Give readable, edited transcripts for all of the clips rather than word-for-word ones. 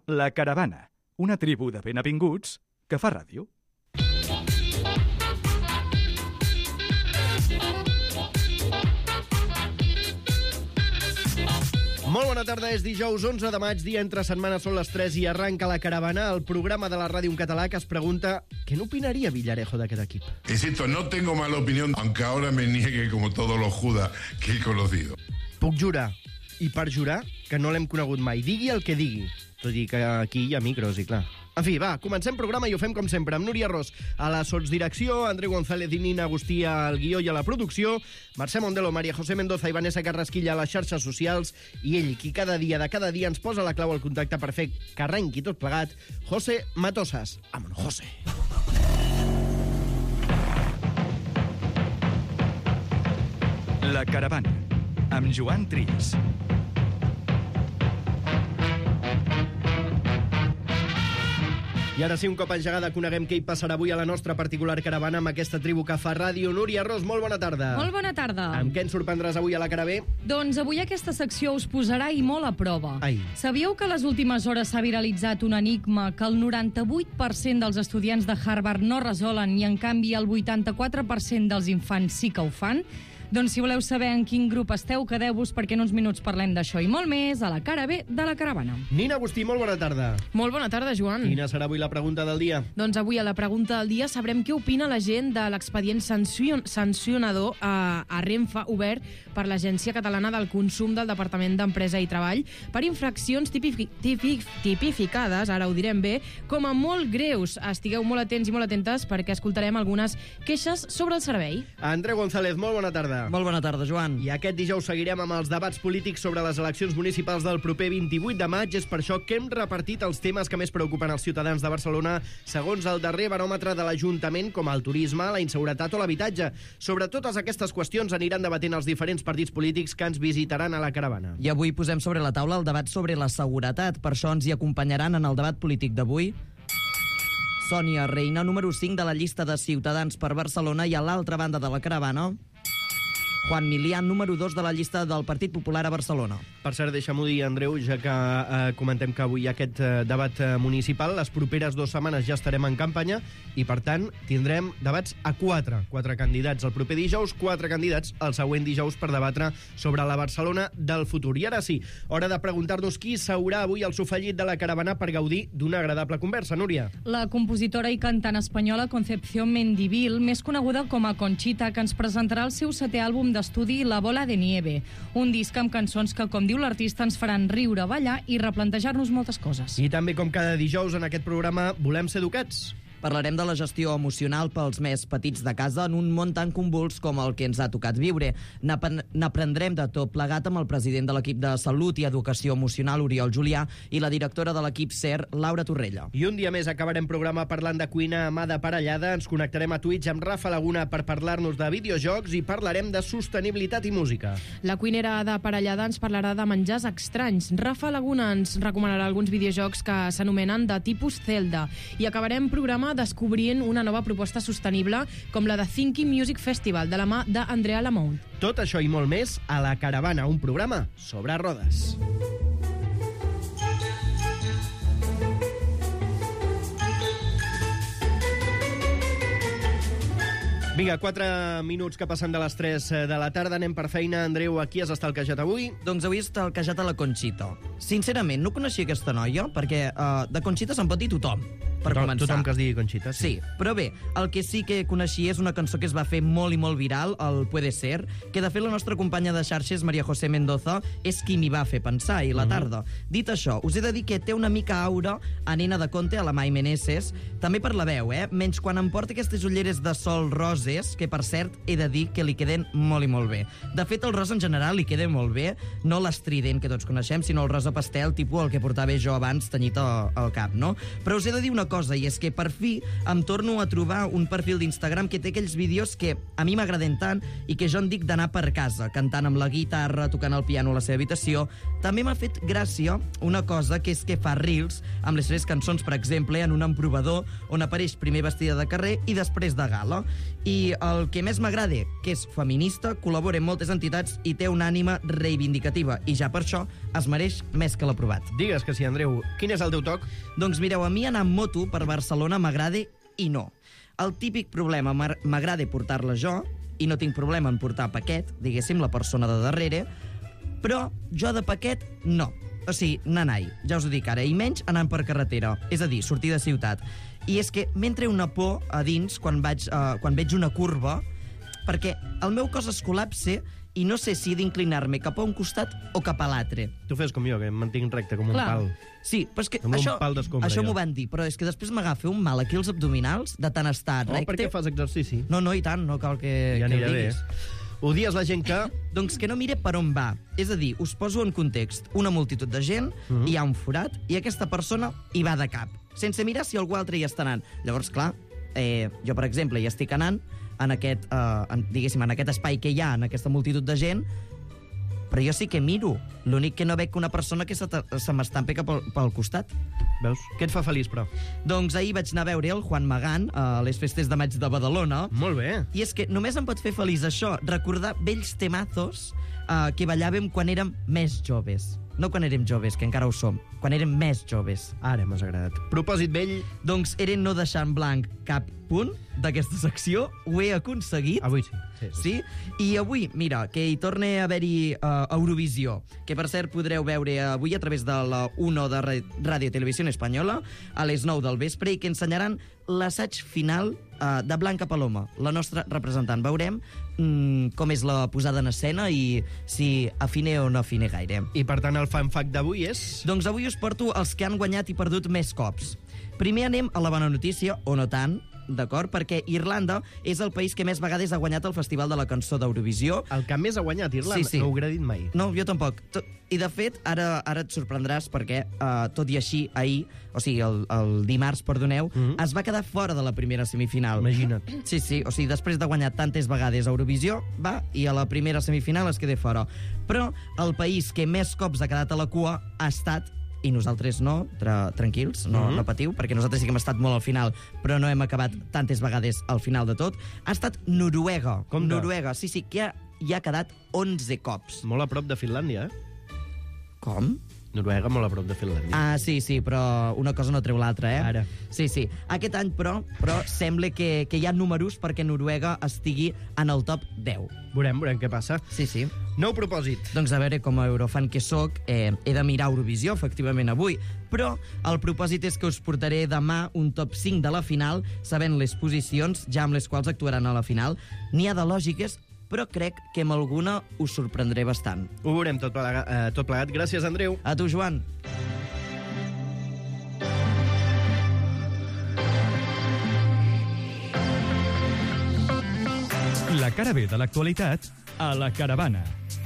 La Caravana, una tribu de benvinguts que fa ràdio. Molt bona tarda, és dijous 11 de maig, dia entre setmana, són les 3 i arranca La Caravana, el programa de la ràdio en català que es pregunta què n'opinaria Villarejo d'aquest equip. Insisto, no tengo mala opinión, aunque ahora me niegue como todos los Judas que he conocido. Puc jurar, i per jurar, que no l'hem conegut mai, digui el que digui. Tot i que aquí hi ha micros, i clar. En fi, va, comencem programa i ho fem com sempre, amb Núria Ros a la sotsdirecció, Andreu González i Nina Agustí al guió i a la producció, Mercè Mondelo, María José Mendoza i Vanessa Carrasquilla a les xarxes socials, i ell, qui cada dia ens posa la clau al contacte per fer que arrenqui tot plegat, José Matosas. Vámonos, José. La Caravana, amb Joan Trias. I ara sí, un cop engegada, coneguem què hi passarà avui a la nostra particular caravana amb aquesta tribu que fa ràdio. Núria Ros, molt bona tarda. Molt bona tarda. Amb què ens sorprendràs avui a la Caravé? Doncs avui aquesta secció us posarà i molt a prova. Ai. Sabíeu que a les últimes hores s'ha viralitzat un enigma que el 98% dels estudiants de Harvard no resolen i, en canvi, el 84% dels infants sí que ho fan? Doncs si voleu saber en quin grup esteu, quedeu-vos perquè en uns minuts parlem d'això i molt més a la cara B de la caravana. Nina Agustí, molt bona tarda. Molt bona tarda, Joan. Quina serà avui la pregunta del dia? Doncs avui a la pregunta del dia sabrem què opina la gent de l'expedient sancionador a Renfe obert per l'Agència Catalana del Consum del Departament d'Empresa i Treball per infraccions tipificades, ara ho direm bé, com a molt greus. Estigueu molt atents i molt atentes perquè escoltarem algunes queixes sobre el servei. Andreu González, molt bona tarda. Molt bona tarda, Joan. I aquest dijous seguirem amb els debats polítics sobre les eleccions municipals del proper 28 de maig. És per això que hem repartit els temes que més preocupen els ciutadans de Barcelona segons el darrer baròmetre de l'Ajuntament, com el turisme, la inseguretat o l'habitatge. Sobre totes aquestes qüestions aniran debatent els diferents partits polítics que ens visitaran a la caravana. I avui posem sobre la taula el debat sobre la seguretat. Per això ens hi acompanyaran en el debat polític d'avui Sònia Reina, número 5 de la llista de Ciutadans per Barcelona, i a l'altra banda de la caravana Juan Milián, número 2 de la llista del Partit Popular a Barcelona. Per cert, deixa'm-ho dir, Andreu, ja que comentem que avui hi ha aquest debat municipal, les properes 2 setmanes ja estarem en campanya i, per tant, tindrem debats a 4 candidats el proper dijous, 4 candidats el següent dijous per debatre sobre la Barcelona del futur. I ara sí, hora de preguntar-nos qui seurà avui al sofallit de la caravana per gaudir d'una agradable conversa. Núria. La compositora i cantant espanyola Concepción Mendivil, més coneguda com a Conchita, que ens presentarà el seu 7è àlbum d'estudi La Bola de Nieve, un disc amb cançons que, com diu l'artista, ens faran riure, ballar i replantejar-nos moltes coses. I també, com cada dijous en aquest programa, volem ser educats. Parlarem de la gestió emocional pels més petits de casa en un món tan convuls com el que ens ha tocat viure. N'aprendrem de tot plegat amb el president de l'equip de Salut i Educació Emocional, Oriol Julià, i la directora de l'equip SER, Laura Torrella. I un dia més acabarem programa parlant de cuina a mà de parellada. Ens connectarem a Twitch amb Rafa Laguna per parlar-nos de videojocs i parlarem de sostenibilitat i música. La cuinera de parellada ens parlarà de menjars estranys. Rafa Laguna ens recomanarà alguns videojocs que s'anomenen de tipus Zelda. I acabarem programa descobrint una nova proposta sostenible com la de Thinking Music Festival de la mà d'Andrea Lamont. Tot això i molt més a La Caravana, un programa sobre rodes. Vinga, 4 minuts que passen de les 3 de la tarda. Anem per feina. Andreu, a qui has estalquejat avui? Doncs avui he estalquejat a la Conxita. Sincerament, no coneixia aquesta noia, perquè de Conxita se'n pot dir tothom, per començar. Tothom que es digui Conxita, sí. Sí, però bé, el que sí que coneixia és una cançó que es va fer molt i molt viral, el Puede Ser, que de fet la nostra companya de xarxes, María José Mendoza, és qui m'hi va fer pensar, i la tarda. Dit això, us he de dir que té una mica aura a Nena de Conte, a la Mai Meneses, també per la veu, menys quan em porta aquestes ulleres de sol roses, que per cert he de dir que li queden molt i molt bé. De fet, el rosa en general li queda molt bé, no l'estrident que tots coneixem, sinó el rosa pastel, tipus el que portava jo abans tenyit al cap, no? Però us he de dir una cosa, i és que per fi em torno a trobar un perfil d'Instagram que té aquells vídeos que a mi m'agraden tant i que jo en dic d'anar per casa, cantant amb la guitarra, tocant el piano a la seva habitació. També m'ha fet gràcia una cosa, que és que fa reels amb les seves cançons, per exemple, en un emprovador on apareix primer vestida de carrer i després de gala. I I el que més m'agrada, que és feminista, col·labora amb moltes entitats i té una ànima reivindicativa. I ja per això es mereix més que l'aprovat. Digues que sí, Andreu. Quin és el teu toc? Doncs mireu, a mi anar amb moto per Barcelona m'agrada i no. El típic problema, m'agrada portar-la jo, i no tinc problema en portar paquet, diguéssim, la persona de darrere, però jo de paquet no. O sigui, nanai, ja us ho dic ara, i menys anant per carretera, és a dir, sortir de ciutat. I és que m'entra una por a dins quan veig una curva, perquè el meu cos es col·lapse i no sé si he d'inclinar-me cap a un costat o cap a l'altre. Tu fes com jo, que em mantinc recte com un Clar. pal. Sí, però és que Amb un pal d'escombra, això jo. m'ho van dir, però és que després m'agafa un mal aquí als abdominals de tant estar Oh, recte. per què fas exercici? No, i tant, no cal que Ja ho anirà bé. diguis. Odies la gent que... Doncs que no mire per on va. És a dir, us poso en context. Una multitud de gent, hi ha un forat, i aquesta persona hi va de cap, sense mirar si algú altre hi està anant. Llavors, clar, jo, per exemple, hi estic anant en aquest, diguéssim, en aquest espai que hi ha, en aquesta multitud de gent, però jo sí que miro. L'únic que no veig que una persona que se m'estampi cap pel costat. Veus? Què et fa feliç, però? Doncs ahir vaig anar a veure el Juan Magán a les festes de maig de Badalona. Molt bé. I és que només em pot fer feliç això, recordar vells temazos que ballàvem quan érem més joves. No quan érem joves, que encara ho som, quan érem més joves. Ara m'has agradat. Propòsit vell, Doncs era no deixar en blanc cap punt d'aquesta secció, ho he aconseguit. avui sí. Sí? I avui, mira, que hi torna a haver-hi Eurovisió, que per cert podreu veure avui a través de la 1 de Ràdio Televisió Espanyola a les 9 del vespre i que ensenyaran l'assaig final de Blanca Paloma, la nostra representant. Veurem com és la posada en escena i si afine o no afine gaire. I per tant el fan fact d'avui és... Doncs avui us porto els que han guanyat i perdut més cops. Primer anem a la bona notícia, o no tant, d'acord? Perquè Irlanda és el país que més vegades ha guanyat el Festival de la Cançó d'Eurovisió. El que més ha guanyat Irlanda. Sí, sí. No ho haurà dit mai. No, jo tampoc. I, de fet, ara et sorprendràs perquè, tot i així, ahir, o sigui, el dimarts, perdoneu, es va quedar fora de la primera semifinal. Imagina't. Sí, sí, o sigui, després de guanyar tantes vegades Eurovisió, va, i a la primera semifinal es queda fora. Però el país que més cops ha quedat a la cua ha estat, i nosaltres no, tranquils, no patiu, perquè nosaltres sí que hem estat molt al final, però no hem acabat tantes vegades al final de tot, ha estat Noruega. Com de? Noruega, sí, que hi ha quedat 11 cops. Molt a prop de Finlàndia, eh? Com? Noruega molt a prop de Finlàndia. Ah, sí, però una cosa no treu l'altra, eh? Ara. Sí. Aquest any, però sembla que hi ha números perquè Noruega estigui en el top 10. Veurem què passa. Sí. Nou propòsit. Doncs a veure, com a eurofan que sóc, he de mirar Eurovisió, efectivament, avui. Però el propòsit és que us portaré demà un top 5 de la final, sabent les posicions ja amb les quals actuaran a la final. N'hi ha de lògiques, però crec que amb alguna us sorprendré bastant. Ho veurem tot plegat. Gràcies, Andreu. A tu, Joan. La cara B de l'actualitat a la Caravana.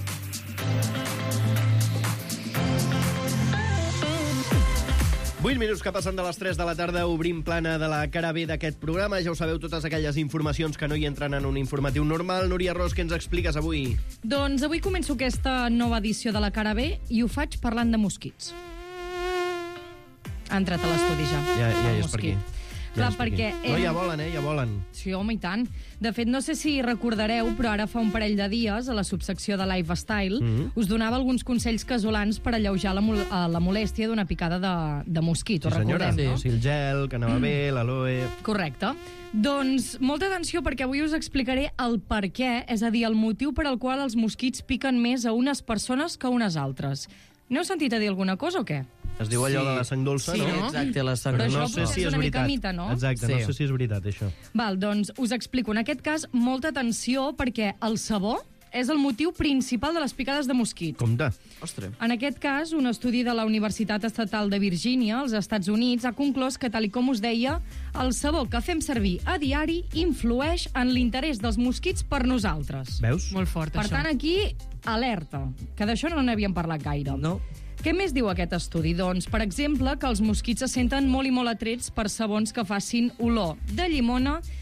Vuit minuts que passen de les 3 de la tarda, obrim plana de la cara B d'aquest programa. Ja ho sabeu, totes aquelles informacions que no hi entren en un informatiu normal. Núria Ros, què ens expliques avui? Doncs avui començo aquesta nova edició de la Cara B i ho faig parlant de mosquits. Ha entrat a l'estudi ja. Ja el és per aquí. mosquit. Clar, perquè... No, ja volen, ja volen. Sí, home, i tant. De fet, no sé si recordareu, però ara fa un parell de dies, a la subsecció de Lifestyle, us donava alguns consells casolans per alleujar la molèstia d'una picada de mosquit. Ho recordem, no? Sí, el gel, que anava bé, l'aloe... Correcte. Doncs molta atenció perquè avui us explicaré el per què, és a dir, el motiu per al qual els mosquits piquen més a unes persones que a unes altres. N'heu sentit a dir alguna cosa o què? Es diu allò de la sang dolça, Sí, no? exacte, la sang Però No això sé si és és una mica veritat. mite, no? Exacte, Sí. no sé si és veritat, això. Val, doncs us explico. En aquest cas, molta atenció perquè el sabó és el motiu principal de les picades de mosquit. Compte. Ostres. En aquest cas, un estudi de la Universitat Estatal de Virgínia, als Estats Units, ha conclòs que, tal com us deia, el sabó que fem servir a diari influeix en l'interès dels mosquits per nosaltres. Veus? Molt fort, Per això. tant, aquí, alerta, que d'això no n'havíem parlat gaire. No? Què més diu aquest estudi? Doncs, per exemple, que els mosquits se senten molt i molt atrets per sabons que facin olor de llimona,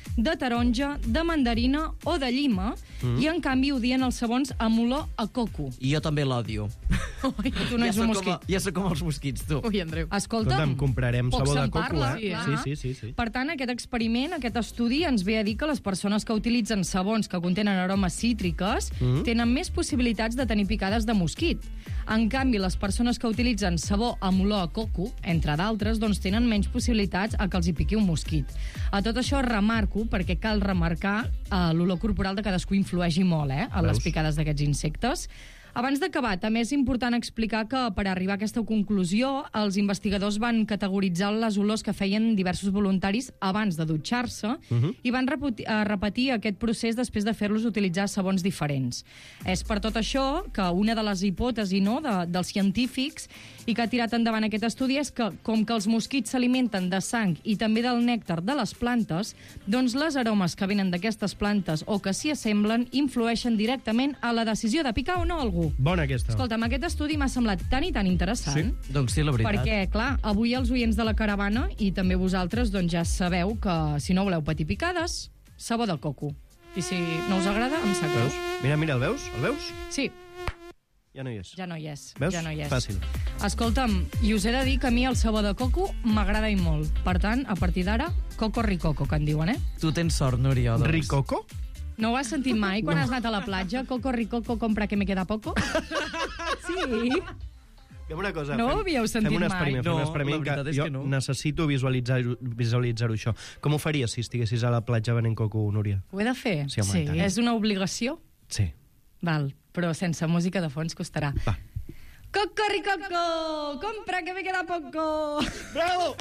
de taronja, de mandarina o de llima, i en canvi odien els sabons amb olor a coco. I jo també l'odio. Tu no ets un mosquit. Ja sóc com els mosquits, tu. Ui, Andreu. Escolta'm, comprarem poc sabó de se'n coco, parla, eh? clar. Sí. Per tant, aquest experiment, aquest estudi, ens ve a dir que les persones que utilitzen sabons que contenen aromes cítriques tenen més possibilitats de tenir picades de mosquit. En canvi, les persones que utilitzen sabó amb olor a coco, entre d'altres, doncs tenen menys possibilitats a que els hi piqui un mosquit. A tot això remarco, perquè cal remarcar l'olor corporal de cadascú influeixi molt, en les picades d'aquests insectes. Abans d'acabar, també és important explicar que per arribar a aquesta conclusió els investigadors van categoritzar les olors que feien diversos voluntaris abans de dutxar-se i van repetir aquest procés després de fer-los utilitzar sabons diferents. És per tot això que una de les hipòtesis dels científics i que ha tirat endavant aquest estudi és que, com que els mosquits s'alimenten de sang i també del nèctar de les plantes, doncs les aromes que venen d'aquestes plantes o que s'hi assemblen influeixen directament a la decisió de picar o no algú. Bona aquesta. Escolta'm, aquest estudi m'ha semblat tan i tan interessant. Sí? Doncs sí, la veritat. Perquè, clar, avui els oients de la caravana i també vosaltres doncs ja sabeu que si no voleu patir picades, sabó de coco. I si no us agrada, em sap greu. Veus? Mira, el veus? El veus? Sí, Ja no hi és. ja no hi és. Veus? Ja no hi és. Fàcil. Escolta'm, i us he de dir que a mi el sabó de coco m'agrada i molt. Per tant, a partir d'ara, coco ricoco, que en diuen, Tu tens sort, Núria. Doncs. Ricoco? No ho has sentit mai quan has anat a la platja? Coco ricoco, compra que me queda poco? Sí. Fem una cosa. No ho havíeu sentit fem un mai? experiment, No, fem un experiment la veritat és jo que no. necessito visualitzar-ho això. Com ho faries si estiguessis a la platja venent coco, Núria? Ho he de fer? Sí, home, i tant. És una obligació? Sí. Val, però sense música de fons costarà. Va. Coco ricoco, compra que me queda poco. Bravo!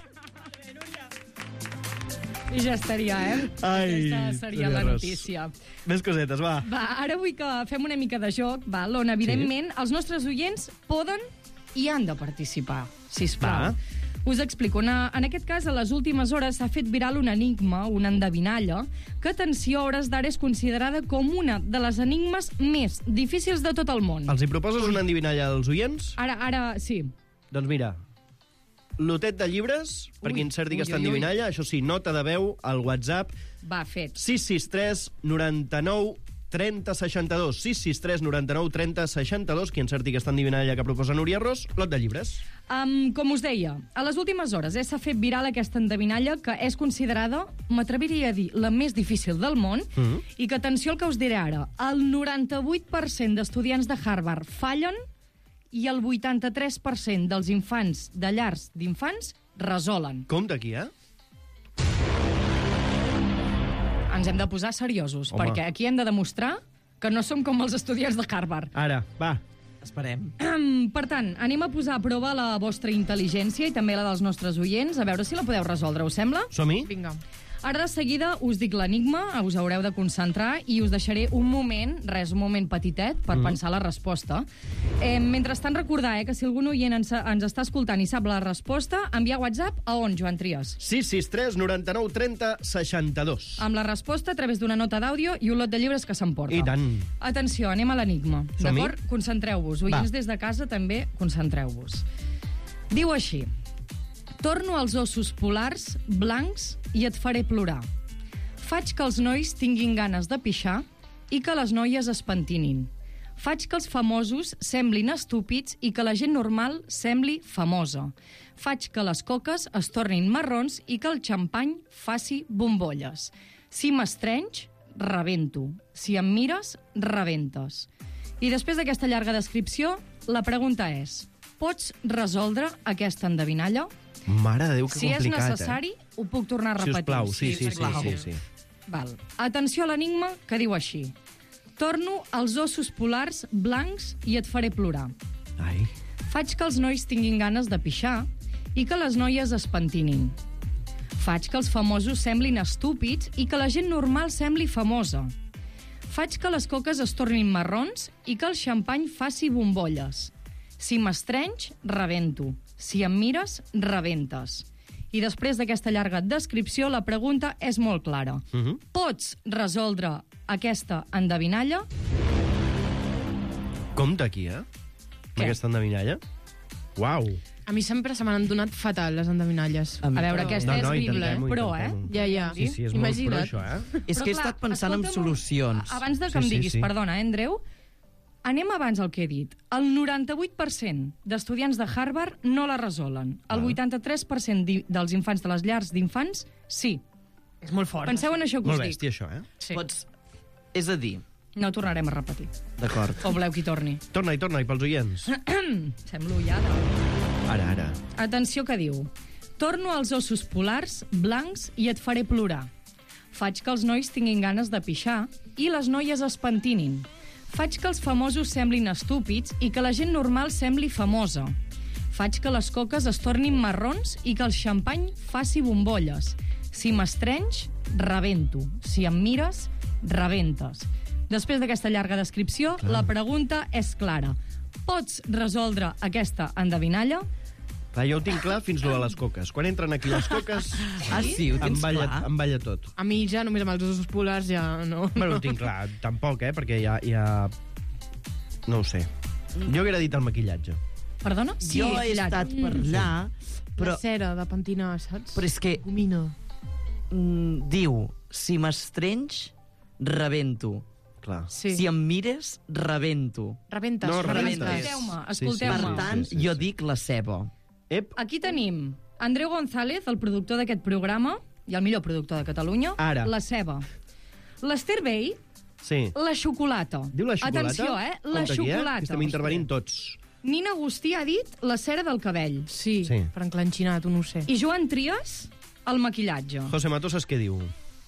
I ja estaria, Ai, Aquesta seria la Núria Ros. notícia. Més cosetes, va. Va, ara vull que fem una mica de joc, val? On, evidentment, els nostres oients poden i han de participar, sisplau. Va. Us explico. En aquest cas, a les últimes hores s'ha fet viral un enigma, una endevinalla, que, atenció, a hores d'ara és considerada com una de les enigmes més difícils de tot el món. Els hi proposes una endivinalla als oients? Ara, sí. Doncs mira, lotet de llibres, perquè inserti aquesta endivinalla, això sí, nota de veu al WhatsApp, Va, fet. 663 99 30 62. 663 99 30 62. Qui encerti aquesta endivinalla que proposa Núria Ros, lot de llibres. Com us deia, a les últimes hores s'ha fet viral aquesta endevinalla que és considerada, m'atreviria a dir, la més difícil del món, i que, atenció al que us diré ara, el 98% d'estudiants de Harvard fallen i el 83% dels infants de llars d'infants resolen. Compte aquí, eh? Ens hem de posar seriosos, Home. perquè aquí hem de demostrar que no som com els estudiants de Harvard. Ara, va. Esperem. Per tant, anem a posar a prova la vostra intel·ligència i també la dels nostres oients, a veure si la podeu resoldre, us sembla? Som-hi? Vinga. Ara de seguida us dic l'enigma, us haureu de concentrar i us deixaré un moment petitet, per pensar la resposta. Mentrestant, recordar que si algun oient ens està escoltant i sap la resposta, enviar WhatsApp a on, Joan Trias? 663 99 30 62. Amb la resposta a través d'una nota d'àudio i un lot de llibres que s'emporta. I tant. Atenció, anem a l'enigma. Som-hi? D'acord? Concentreu-vos. Oients des de casa també concentreu-vos. Diu així: torno als ossos polars blancs i et faré plorar. Faig que els nois tinguin ganes de pixar i que les noies es pentinin. Faig que els famosos semblin estúpids i que la gent normal sembli famosa. Faig que les coques es tornin marrons i que el xampany faci bombolles. Si m'estrenys, rebento. Si em mires, rebentes. I després d'aquesta llarga descripció, la pregunta és: pots resoldre aquesta endevinalla? Mare de Déu, que Si és complicat, necessari, ho puc tornar a repetir. Sisplau, sí. sisplau. Val. Atenció a l'enigma, que diu així: torno als ossos polars blancs i et faré plorar. Ai. Faig que els nois tinguin ganes de pixar i que les noies es pentinin. Faig que els famosos semblin estúpids i que la gent normal sembli famosa. Faig que les coques es tornin marrons i que el xampany faci bombolles. Si m'estrenys, rebento. Si em mires, rebentes. I després d'aquesta llarga descripció, la pregunta és molt clara. Pots resoldre aquesta endevinalla? Compte aquí, eh? Què? Aquesta endevinalla. Uau. A mi sempre se m'han donat fatal, les endevinalles. A mi A veure, també. aquesta és intentem-ho, pro, intentem-ho. Ja. Sí, és Imagina't. molt pro, això, És que he Però, clar, estat pensant en escolta'm, solucions. Abans de que em Sí, diguis, sí. perdona, Andreu, anem abans al que he dit. El 98% d'estudiants de Harvard no la resolen. El 83% dels infants de les llars d'infants, sí. És molt fort. Penseu en això que Molt us dic. bèstia, això, eh? Sí. Pots... És a dir, No ho tornarem a repetir. d'acord. O voleu que hi torni? Torna-hi, pels oients. Semblo ullada. Ara. Atenció que diu. Torno als ossos polars, blancs, i et faré plorar. Faig que els nois tinguin ganes de pixar i les noies es pentinin. Faig que els famosos semblin estúpids i que la gent normal sembli famosa. Faig que les coques es tornin marrons i que el xampany faci bombolles. Si m'estrenys, rebento. Si em mires, rebentes. Després d'aquesta llarga descripció, la pregunta és clara. Pots resoldre aquesta endevinalla? Clar, jo ho tinc clar fins lo de les coques. Quan entren aquí les coques, Ah, sí, ho tens clar? em balla tot. A mi ja només amb els ossos polars ja no. Bueno, ho tinc clar, tampoc, perquè ja... No ho sé. Jo hauria dit el maquillatge. Perdona? Jo he estat per allà, Però... però, La cera de pentinar, saps? però és que Gomina. diu, si m'estrenys, rebento. Clar. Sí. Si em mires, rebento. Rebentes. No, rebentes. Escolteu-me, Sí, sí, escolteu-me. Per tant, sí. jo dic la ceba. Ep, Aquí tenim Andreu González, el productor d'aquest programa, i el millor productor de Catalunya, Ara. la ceba. L'Ester Bey, sí. la xocolata. Diu la xocolata? Atenció, la Compte aquí, xocolata. Que estem intervenint tots. Nina Agustí ha dit la cera del cabell. Sí, Sí. per enclanxinat, no ho sé. I Joan Trias, el maquillatge. José Matosas què diu?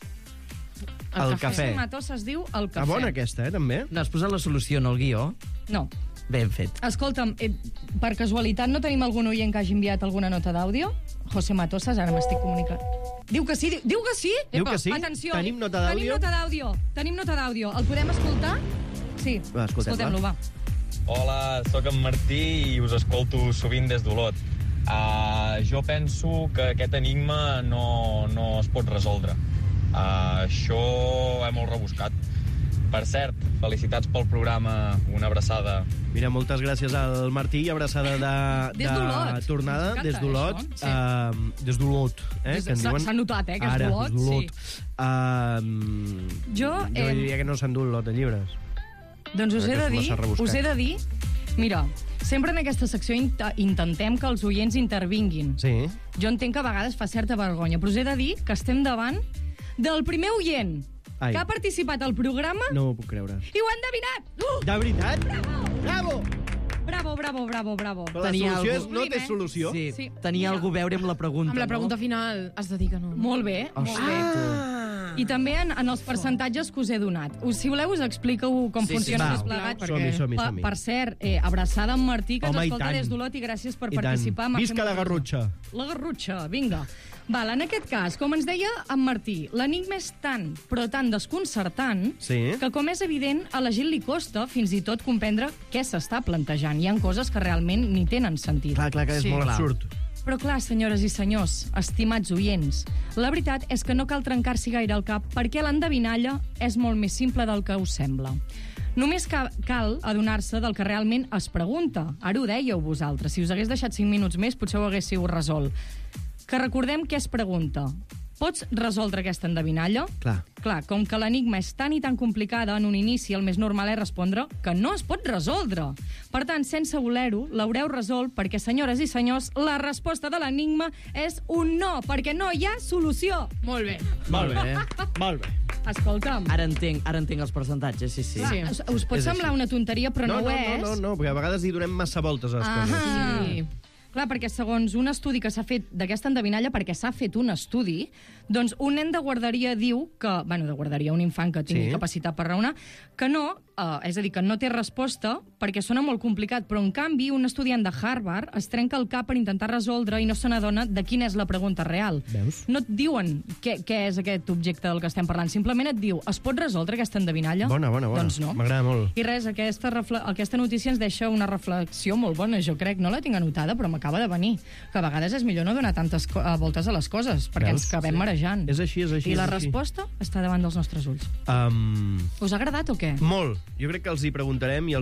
El cafè. Matós es diu el Ah, cafè. bona aquesta, també. No, has posat la solució en el guió? No. Ben fet. Escolta'm, per casualitat no tenim algun oient que hagi enviat alguna nota d'àudio? José Matosas, ara m'estic comunicant. Diu que sí, diu que sí? Diu que sí? Atenció. Tenim nota d'àudio? Tenim nota d'àudio. El podem escoltar? Sí. Va, escoltem-la. Escoltem-lo, va. Hola, sóc en Martí i us escolto sovint des d'Olot. Jo penso que aquest enigma no es pot resoldre. Això és molt rebuscat. Per cert, felicitats pel programa, una abraçada. Mira, moltes gràcies al Martí i abraçada Des d'Olot. de tornada, M'encanta, des d'Olot. això, Des d'Olot, que en diuen. S'ha notat, que és Ara, d'Olot. d'Olot. Sí. Jo diria que no s'han dut lot de llibres. Doncs us he Crec de que és dir, massa rebuscat. mira, sempre en aquesta secció intentem que els oients intervinguin. Sí. Jo entenc que a vegades fa certa vergonya, però us he de dir que estem davant del primer oient Ai. que ha participat al programa No ho puc creure. i ho ha endevinat! De veritat? Bravo! Bravo, bravo, bravo, bravo. Però la Tenia solució algú- és no té solució. Sí, Sí. tenia Mira. algú a veure amb la pregunta, Amb la pregunta no? final has de dir que no. Molt bé, molt bé. I també en els percentatges que us he donat. Si voleu, us explico com Sí, funciona sí, tot va. plegat. Som-hi, som-hi, Per, som-hi. per cert, abraçada en Martí, que Home, ens i escolta tant. des d'Olot, i gràcies per I tant. participar. M'ha fet Visca la molta il·lusió. Garrotxa. La Garrotxa, vinga. Val, en aquest cas, com ens deia en Martí, l'enigma és tan, però tan desconcertant, Sí. que com és evident, a la gent li costa fins i tot comprendre què s'està plantejant. Hi ha coses que realment ni tenen sentit. Clar, que és Sí, molt clar. absurd. Però clar, senyores i senyors, estimats oients, la veritat és que no cal trencar-s'hi gaire el cap perquè l'endevinalla és molt més simple del que us sembla. Només cal adonar-se del que realment es pregunta. Ara ho dèieu vosaltres. Si us hagués deixat 5 minuts més, potser ho haguéssiu resolt. Que recordem què es pregunta. Pots resoldre aquesta endevinalla? Clar. Clar, com que l'enigma és tan i tan complicada, en un inici el més normal és respondre que no es pot resoldre. Per tant, sense voler-ho, l'haureu resolt perquè, senyores i senyors, la resposta de l'enigma és un no, perquè no hi ha solució. Molt bé. Molt bé, molt bé. Escolta'm, Ara entenc els percentatges, sí. clar, us pot És semblar així. una tonteria, però no, ho és. No, perquè a vegades hi donem massa voltes a les coses. Ahà. Sí. Clar, perquè segons un estudi que s'ha fet d'aquesta endevinalla, perquè s'ha fet un estudi, doncs un nen de guarderia diu que, de guarderia, un infant que tingui Sí. capacitat per raonar, que no, és a dir, que no té resposta perquè sona molt complicat, però en canvi un estudiant de Harvard es trenca el cap per intentar resoldre i no se n'adona de quina és la pregunta real. Veus? No et diuen què és aquest objecte del que estem parlant, simplement et diu, es pot resoldre aquesta endevinalla? Bona. Doncs no. M'agrada molt. I res, aquesta notícia ens deixa una reflexió molt bona, jo crec. No la tinc anotada, però m'acaba de venir. Que a vegades és millor no donar tantes voltes a les coses, perquè Veus? ens acabem marejant. És així, és així. I la és així. resposta està davant dels nostres ulls. Us ha agradat o què? Molt. Jo crec que els hi preguntarem i els hi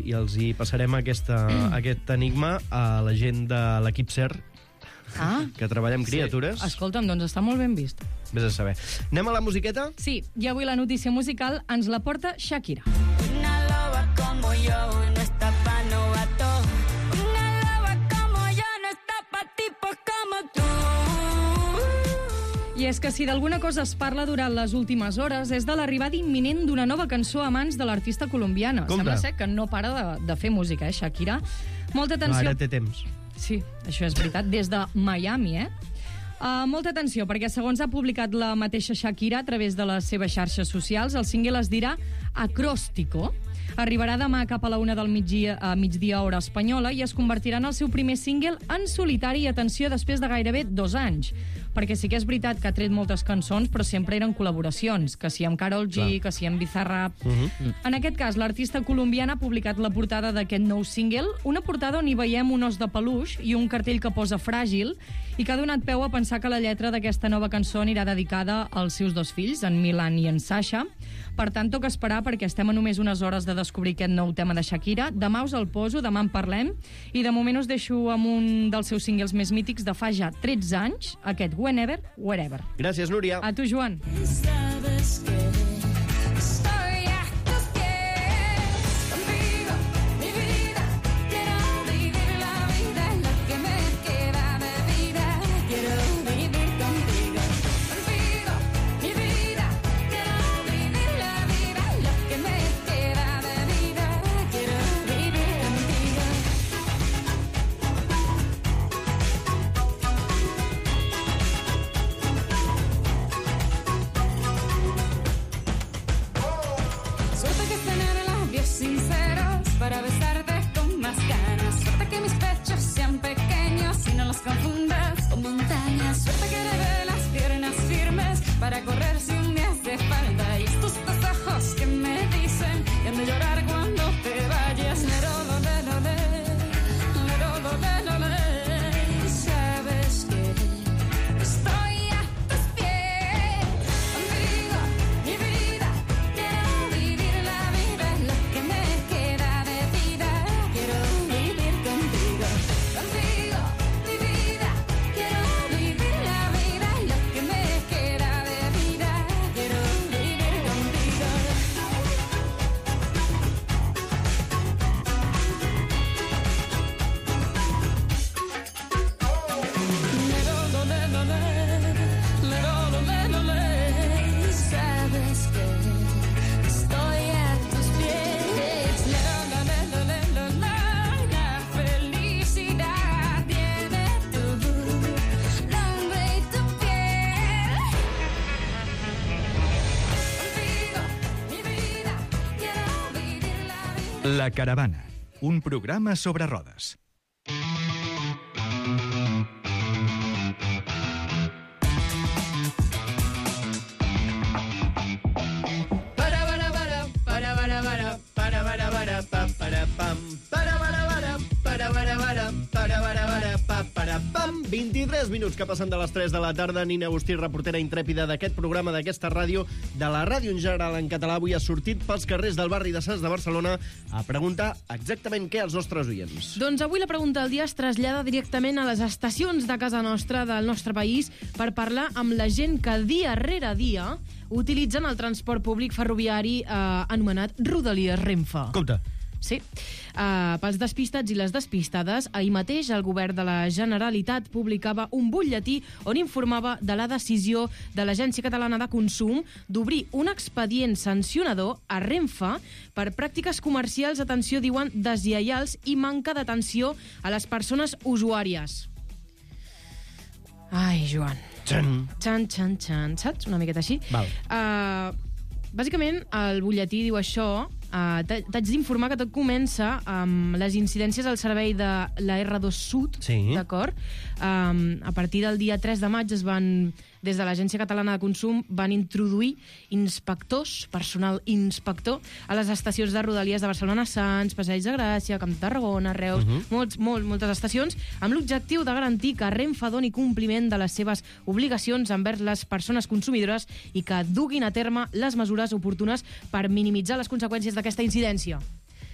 i els hi passarem aquest enigma a la gent de l'equip CER, que treballa amb criatures. Escolta'm, doncs està molt ben vist. Vés a saber. Anem a la musiqueta? Sí, i avui la notícia musical ens la porta Shakira. Una loba como yo no está pa' novato. Una loba como yo no está pa' tipos como tú. I és que si d'alguna cosa es parla durant les últimes hores és de l'arribada imminent d'una nova cançó a mans de l'artista colombiana. Compte. Sembla ser que no para de fer música, Shakira. Molta atenció. Ara té temps. Sí, això és veritat, des de Miami, molta atenció, perquè segons ha publicat la mateixa Shakira a través de les seves xarxes socials, el single es dirà Acróstico. Arribarà demà cap a la 1 del migdia hora espanyola i es convertirà en el seu primer single en solitari, i atenció, després de gairebé 2 anys. Perquè sí que és veritat que ha tret moltes cançons, però sempre eren col·laboracions, que si amb Karol G, que si amb Bizarrap. En aquest cas, l'artista colombiana ha publicat la portada d'aquest nou single, una portada on hi veiem un os de peluix i un cartell que posa fràgil, i que ha donat peu a pensar que la lletra d'aquesta nova cançó anirà dedicada als seus 2 fills, en Milan i en Sasha. Per tant, toca esperar, perquè estem a només unes hores de descobrir aquest nou tema de Shakira. Demà us el poso, demà en parlem, i de moment us deixo amb un dels seus singles més mítics de fa ja 13 anys, aquest Whenever, Wherever. Gràcies, Núria. A tu, Joan. Sabes que estoy a tus pies. Contigo, mi vida. Quiero vivir la vida, es lo que me queda de vida. Quiero vivir contigo. Contigo, mi vida. Quiero vivir la vida, es lo que me queda de vida. Quiero vivir contigo. Suerte que es tener labios sinceros para besarte con más ganas. Suerte que mis pechos sean pequeños y no los confundas con montañas. Suerte que heredé las piernas firmes para correr si un día hace falta. Y estos 2 ojos que me dicen que han de llorar cuando te vayas. Lerololelole, lerololelole. Sabes que estoy a tus pies. Contigo, mi vida. Quiero vivir la vida, es lo que me queda de vida. Quiero vivir contigo. Contigo, mi vida. Quiero vivir la vida, es lo que me queda de vida. Quiero vivir contigo. Lerololelole, sabes que estoy a tus pies. Lerololelole, la felicidad tiene tu nombre y tu piel. Contigo, mi vida, quiero vivir la vida. La Caravana, un programa sobre rodes. Pam, 23 minuts que passen de les 3 de la tarda. Nina Agustí, reportera intrèpida d'aquest programa, d'aquesta ràdio, de la ràdio en general en català, avui ha sortit pels carrers del barri de Sants de Barcelona a preguntar exactament què als nostres oients. Doncs avui la pregunta del dia es trasllada directament a les estacions de casa nostra, del nostre país, per parlar amb la gent que dia rere dia utilitzen el transport públic ferroviari anomenat Rodalies Renfe. Compte. Sí. Pels despistats i les despistades, ahir mateix el govern de la Generalitat publicava un butlletí on informava de la decisió de l'Agència Catalana de Consum d'obrir un expedient sancionador a Renfe per pràctiques comercials, atenció, diuen, deslleials i manca d'atenció a les persones usuàries. Ai, Joan. Txan. Txan, txan, txan. Saps? Una miqueta així. Val. Bàsicament, el butlletí diu això. T'haig d'informar que tot comença amb les incidències al servei de la R2 Sud, Sí. d'acord? A partir del dia 3 de maig es van, des de l'Agència Catalana de Consum, van introduir inspectors, personal inspector, a les estacions de Rodalies de Barcelona, Sants, Passeig de Gràcia, Camp de Tarragona, Reus, moltes estacions, amb l'objectiu de garantir que Renfe doni compliment de les seves obligacions envers les persones consumidores i que duguin a terme les mesures oportunes per minimitzar les conseqüències d'aquesta incidència.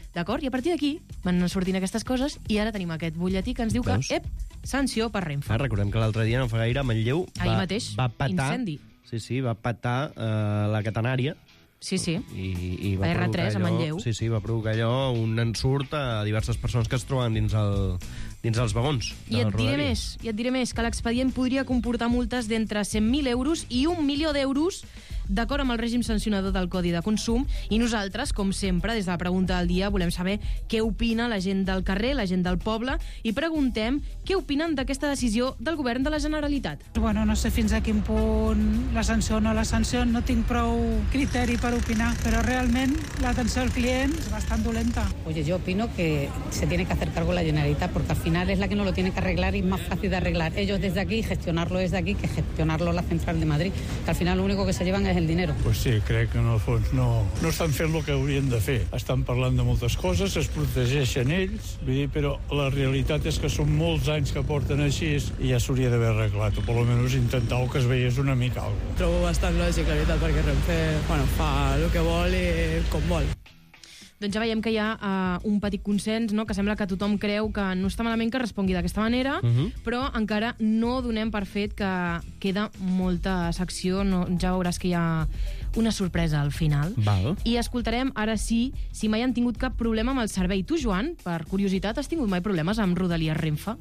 D'acord? I a partir d'aquí van sortint aquestes coses i ara tenim aquest butlletí que ens diu Veus? que, sanció per Renfe. Recordem que l'altre dia, no fa gaire, a Manlleu Ahir mateix, va petar... incendi. Sí, va petar la catenària. Sí. I va La R3 provocar a Manlleu. Sí, va provocar allò un ensurt a diverses persones que es troben dins els vagons de I la et diré Rodalia. més, que l'expedient podria comportar multes d'entre 100.000 euros i 1 milió d'euros d'acord amb el règim sancionador del Codi de Consum. I nosaltres, com sempre, des de la pregunta del dia, volem saber què opina la gent del carrer, la gent del poble, i preguntem què opinen d'aquesta decisió del govern de la Generalitat. Bueno, no sé fins a quin punt la sanció o no la sanció, no tinc prou criteri per opinar, però realment l'atenció al client és bastant dolenta. Oye, yo opino que se tiene que hacer cargo la Generalitat porque al final es la que no lo tiene que arreglar y es más fácil de arreglar ellos desde aquí, gestionarlo desde aquí, que gestionarlo la Central de Madrid, que al final lo único que se llevan es el dinero. Pues sí, crec que en el fons no estan fent el que haurien de fer. Estan parlant de moltes coses, es protegeixen ells, vull dir, però la realitat és que són molts anys que porten així i ja s'hauria d'haver arreglat, o per almenys intentar que es veiés una mica alguna cosa. Trobo bastant lògic, la veritat, perquè Renfe fa el que vol i com vol. Doncs ja veiem que hi ha un petit consens, no? Que sembla que tothom creu que no està malament que respongui d'aquesta manera, però encara no donem per fet que queda molta secció, ja veuràs que hi ha una sorpresa al final. Val. I escoltarem, ara sí, si mai han tingut cap problema amb el servei. Tu, Joan, per curiositat, has tingut mai problemes amb Rodalies Renfe?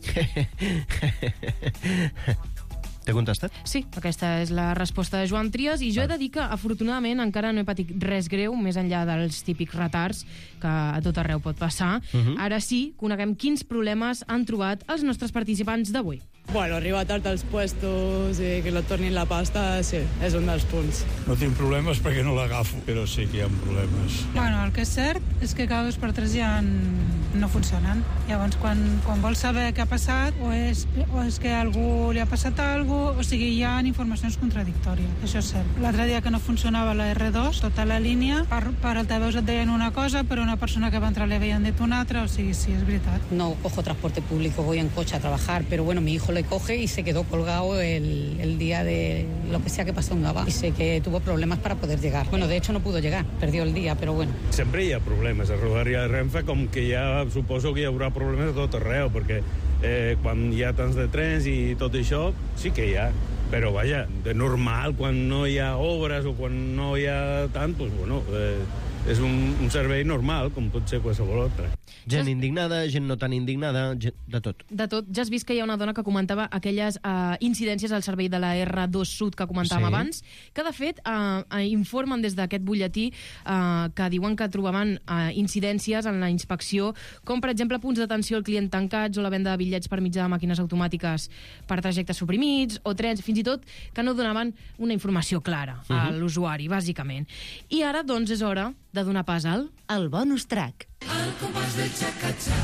T'he contestat? Sí, aquesta és la resposta de Joan Trias, i jo he de dir que, afortunadament, encara no he patit res greu, més enllà dels típics retards que a tot arreu pot passar. Ara sí, coneguem quins problemes han trobat els nostres participants d'avui. Bueno, arribar tard als puestos i que no et tornin la pasta, sí, és un dels punts. No tinc problemes perquè no l'agafo, però sí que hi ha problemes. Bueno, el que és cert és que cada 2 per 3 ja no funcionen. Llavors, quan vols saber què ha passat, o és que a algú li ha passat alguna cosa, o sigui, hi ha informacions contradictòries. Això és cert. L'altre dia que no funcionava la R2, tota la línia, per altaveus et deien una cosa, però una persona que va entrar li havien dit una altra, o sigui, sí, és veritat. No cojo transporte público, voy en coche a trabajar, pero bueno, mi hijo le coge y se quedó colgado el día de lo que sea que pasó en Gavà y sé que tuvo problemas para poder llegar. Bueno, de hecho no pudo llegar, perdió el día, però bueno. Sempre hi ha problemes a Rodalia de Renfe, com que ja suposo que hi haurà problemes a tot arreu, perquè quan hi ha tants de trens i tot això, sí que hi ha. Però, vaja, de normal, quan no hi ha obres o quan no hi ha tant, doncs, bueno, és un servei normal, com pot ser qualsevol altre. Gent indignada, gent no tan indignada, de tot. De tot. Ja has vist que hi ha una dona que comentava aquelles incidències al servei de la R2 Sud que comentàvem abans, que de fet informen des d'aquest butlletí que diuen que trobaven incidències en la inspecció, com per exemple punts d'atenció al client tancats o la venda de bitllets per mitjà de màquines automàtiques per trajectes suprimits o trens, fins i tot que no donaven una informació clara a l'usuari, bàsicament. I ara, doncs, és hora de donar pas al bonus track. Al compás del chacachá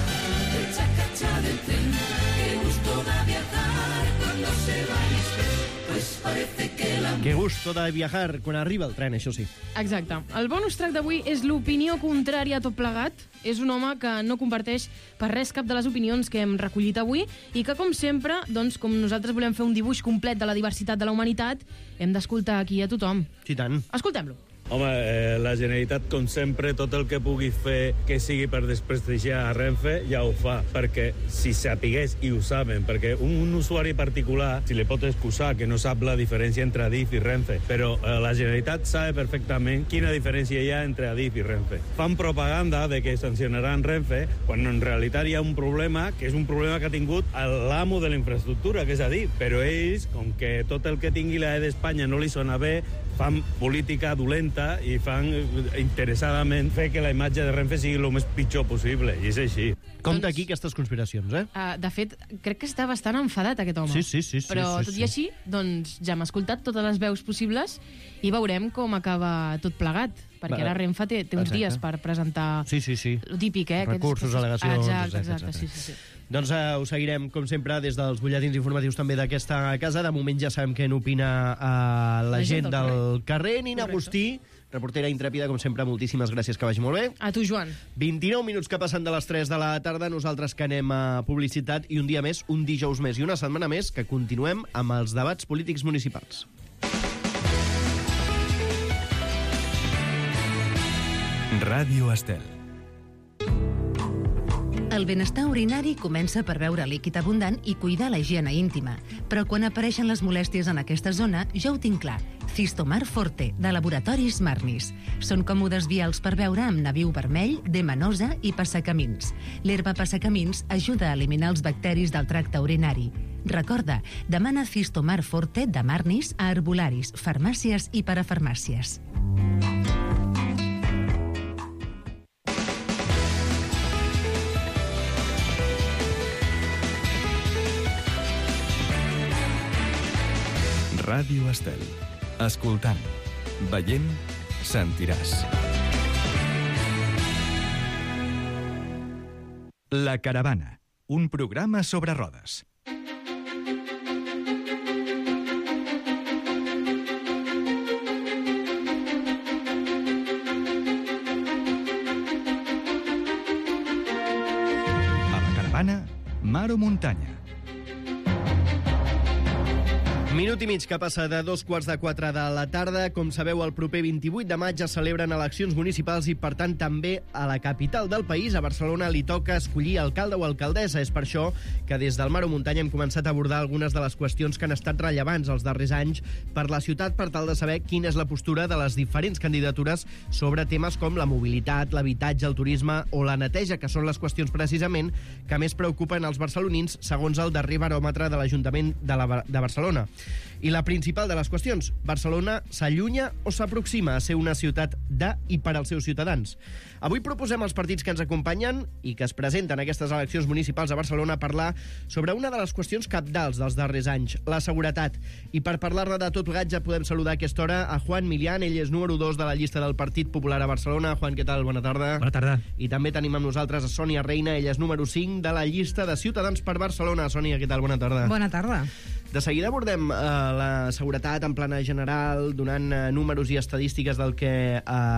del tren, qué gusto da viajar cuando se va el express, pues parece que la... Que gusto de viajar quan arriba el tren, això sí. Exacte. El bonus track d'avui és l'opinió contrària a tot plegat. És un home que no comparteix per res cap de les opinions que hem recollit avui i que, com sempre, doncs, com nosaltres volem fer un dibuix complet de la diversitat de la humanitat, hem d'escoltar aquí a tothom. Sí, tant. Escoltem-lo. Home, la Generalitat, com sempre, tot el que pugui fer que sigui per desprestigiar a Renfe, ja ho fa, perquè si sapigués, i ho saben, perquè un usuari particular, si li pot excusar que no sap la diferència entre Adif i Renfe, però la Generalitat sabe perfectament quina diferència hi ha entre Adif i Renfe. Fan propaganda de que sancionaran Renfe, quan en realitat hi ha un problema, que és un problema que ha tingut l'amo de la infraestructura, que és Adif, però ells, com que tot el que tingui la E d'Espanya no li sona bé, fan política dolenta i fan interessadament fer que la imatge de Renfe sigui el més pitjor possible, i és així. Compte aquí aquestes conspiracions, De fet, crec que està bastant enfadat aquest home. Sí. Però tot i així, doncs ja hem escoltat totes les veus possibles i veurem com acaba tot plegat, perquè ara Renfe té uns dies per presentar el típic, recursos, al·legacions, exacte. Sí. Doncs ho seguirem, com sempre, des dels butlletins informatius també d'aquesta casa. De moment ja sabem què n'opina la gent del carrer. Nina Agustí, reportera intrèpida, com sempre, moltíssimes gràcies, que vagi molt bé. A tu, Joan. 29 minuts que passen de les 3 de la tarda, nosaltres que anem a publicitat, i un dia més, un dijous més i una setmana més, que continuem amb els debats polítics municipals. Ràdio Estel. El benestar urinari comença per beure líquid abundant i cuidar la higiene íntima. Però quan apareixen les molèsties en aquesta zona, ja ho tinc clar. Cistomar Forte, de Laboratoris Marnis. Són còmodes vials per beure amb nabiu vermell, demanosa i passacamins. L'herba passacamins ajuda a eliminar els bacteris del tracte urinari. Recorda, demana Cistomar Forte de Marnis a herbolaris, farmàcies i parafarmàcies. Ràdio Estel. Escoltant, veient, sentiràs. La Caravana, un programa sobre rodes. A la Caravana, mar o muntanya. Minut i mig que passa de 3:45 de la tarda. Com sabeu, el proper 28 de maig es celebren eleccions municipals i, per tant, també a la capital del país, a Barcelona, li toca escollir alcalde o alcaldessa. És per això que des del Mar o Muntanya hem començat a abordar algunes de les qüestions que han estat rellevants els darrers anys per la ciutat, per tal de saber quina és la postura de les diferents candidatures sobre temes com la mobilitat, l'habitatge, el turisme o la neteja, que són les qüestions precisament que més preocupen els barcelonins, segons el darrer baròmetre de l'Ajuntament de Barcelona. I la principal de les qüestions, Barcelona s'allunya o s'aproxima a ser una ciutat de i per als seus ciutadans? Avui proposem als partits que ens acompanyen i que es presenten a aquestes eleccions municipals a Barcelona parlar sobre una de les qüestions cabdals dels darrers anys, la seguretat. I per parlar-ne de tot plegat ja podem saludar a aquesta hora a Juan Milián, ell és número 2 de la llista del Partit Popular a Barcelona. Juan, què tal? Bona tarda. Bona tarda. I també tenim amb nosaltres a Sònia Reina, ella és número 5 de la llista de Ciutadans per Barcelona. Sònia, què tal? Bona tarda. Bona tarda. De seguida abordem la seguretat en plana general, donant números i estadístiques del que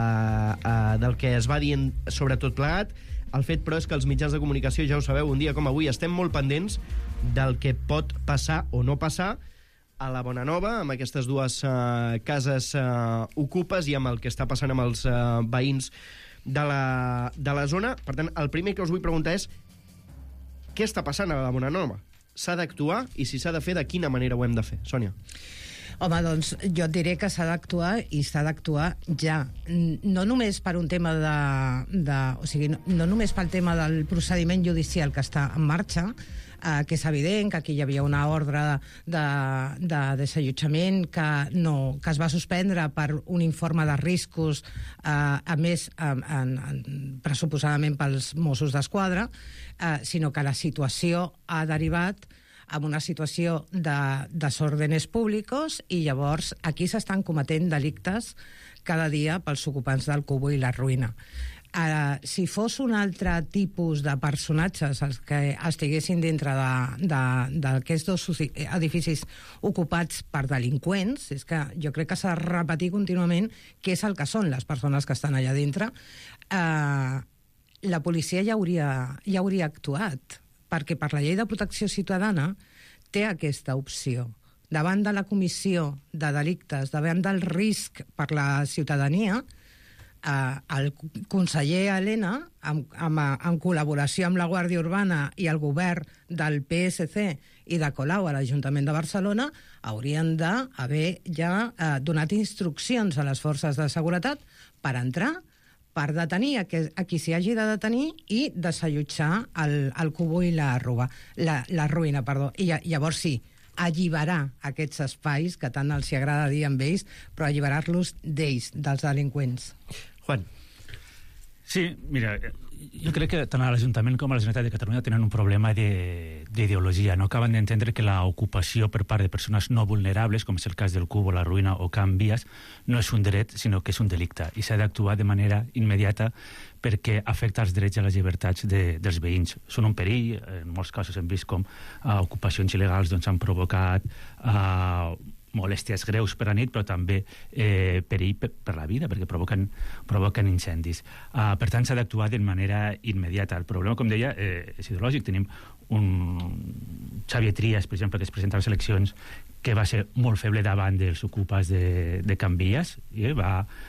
es va dient sobre tot plegat. El fet, però, és que els mitjans de comunicació, ja ho sabeu, un dia com avui estem molt pendents del que pot passar o no passar a la Bonanova, amb aquestes dues cases ocupes i amb el que està passant amb els veïns de la zona. Per tant, el primer que us vull preguntar és què està passant a la Bonanova? S'ha d'actuar i si s'ha de fer, de quina manera ho hem de fer? Sònia. Home, doncs jo et diré que s'ha d'actuar i s'ha d'actuar ja. No només per un tema o sigui, no només pel tema del procediment judicial que està en marxa, que és evident que aquí hi havia una ordre de desallotjament que es va suspendre per un informe de riscos emès pressuposadament pels Mossos d'Esquadra, sinó que la situació ha derivat en una situació de desòrdenes públics i llavors aquí s'estan cometent delictes cada dia pels ocupants del Cubo i la Ruïna. Si fos un altre tipus de personatges els que estiguessin dintre d'aquests dos edificis ocupats per delinqüents, és que jo crec que s'ha de repetir contínuament què és el que són les persones que estan allà dintre, la policia ja hauria actuat, perquè per la llei de protecció ciutadana té aquesta opció. Davant de la comissió de delictes, davant del risc per la ciutadania, el conseller Elena, en col·laboració amb la Guàrdia Urbana i el govern del PSC i de Colau a l'Ajuntament de Barcelona, haurien d'haver ja donat instruccions a les forces de seguretat per entrar, per detenir a qui s'hi hagi de detenir i desallotjar el Cubo i la Ruïna. I llavors sí, alliberar aquests espais que tant els agrada dir amb ells, però alliberar-los d'ells, dels delinqüents. Juan. Sí, mira, jo crec que tant a l'Ajuntament com a la Generalitat de Catalunya tenen un problema d'ideologia. No acaben d'entendre que l'ocupació per part de persones no vulnerables, com és el cas del Cubo, la Ruïna o Can Vies, no és un dret, sinó que és un delicte. I s'ha d'actuar de manera immediata perquè afecta els drets i les llibertats dels veïns. Són un perill. En molts casos hem vist com ocupacions il·legals han provocat molèsties greus per a nit, però també perill per la vida, perquè provoquen incendis. Per tant, s'ha d'actuar de manera immediata. El problema, com deia, és ideològic. Tenim Xavier Trias, per exemple, que es presenta a les eleccions, que va ser molt feble davant dels ocupes de Can Vies, i li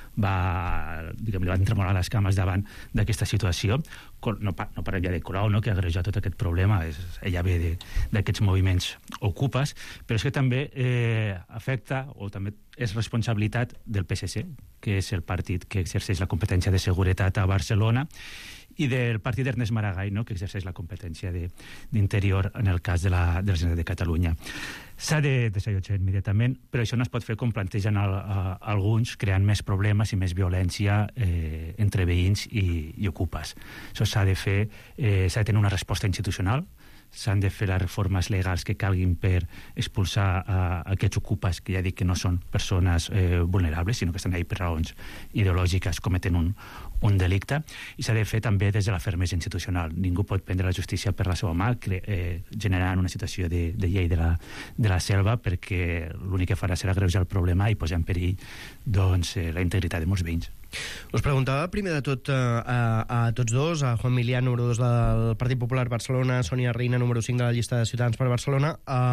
van tremolar les cames davant d'aquesta situació. No parlem ja de Colau, no?, que ha agrejat tot aquest problema, ella ve d'aquests moviments ocupes, però és que també afecta, o també és responsabilitat del PSC, que és el partit que exerceix la competència de seguretat a Barcelona, i del partit d'Ernest Maragall, no?, que exerceix la competència d'interior en el cas de la Generalitat de Catalunya. S'ha de desallotjar immediatament, però això no es pot fer com plantegen alguns, creant més problemes i més violència entre veïns i ocupes. Això s'ha de fer, s'ha de tenir una resposta institucional, s'han de fer les reformes legals que calguin per expulsar aquests ocupes, que ja dic que no són persones vulnerables, sinó que estan ahí per raons ideològiques cometent un delicte, i s'ha de fer també des de la fermesa institucional. Ningú pot prendre la justícia per la seva mà, generant una situació de llei de la selva, perquè l'únic que farà serà agreujar el problema i posar en perill la integritat de molts veïns. Us preguntava primer de tot a tots dos, a Juan Milián, número 2 del Partit Popular Barcelona, Sònia Reina, número 5 de la llista de Ciutadans per Barcelona,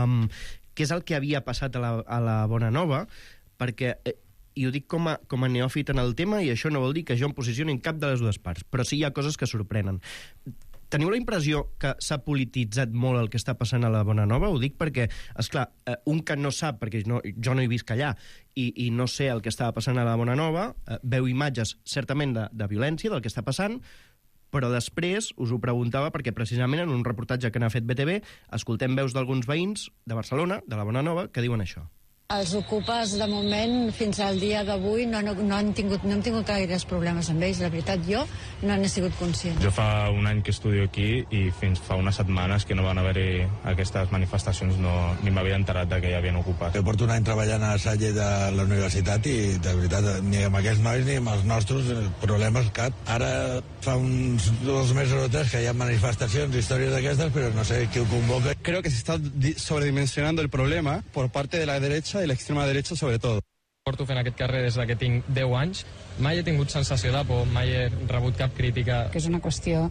què és el que havia passat a la Bonanova, perquè, i ho dic com a neòfit en el tema, i això no vol dir que jo em posicioni en cap de les dues parts, però sí hi ha coses que sorprenen. Teniu la impressió que s'ha polititzat molt el que està passant a la Bonanova? Ho dic perquè, esclar, un que no sap, perquè jo no he vist allà, i no sé el que estava passant a la Bonanova, veu imatges certament de violència, del que està passant, però després us ho preguntava perquè precisament en un reportatge que n'ha fet BTV escoltem veus d'alguns veïns de Barcelona, de la Bonanova, que diuen això. Els ocupes, de moment, fins al dia d'avui, no hem tingut gaires problemes amb ells. La veritat, jo no n'he sigut conscient. Jo fa un any que estudio aquí i fins fa unes setmanes que no van haver-hi aquestes manifestacions ni m'havia enterat que hi havia ocupats. Jo porto un any treballant a Salle de la universitat i, de veritat, ni amb aquests nois ni amb els nostres problemes cap. Ara fa uns 2 mesos o 3 que hi ha manifestacions, històries d'aquestes, però no sé qui ho convoca. Creo que se está sobredimensionando el problema por parte de la derecha i l'extrema dreta, sobretot. Porto fent aquest carrer des que tinc 10 anys. Mai he tingut sensació de por, mai he rebut cap crítica. Que és una qüestió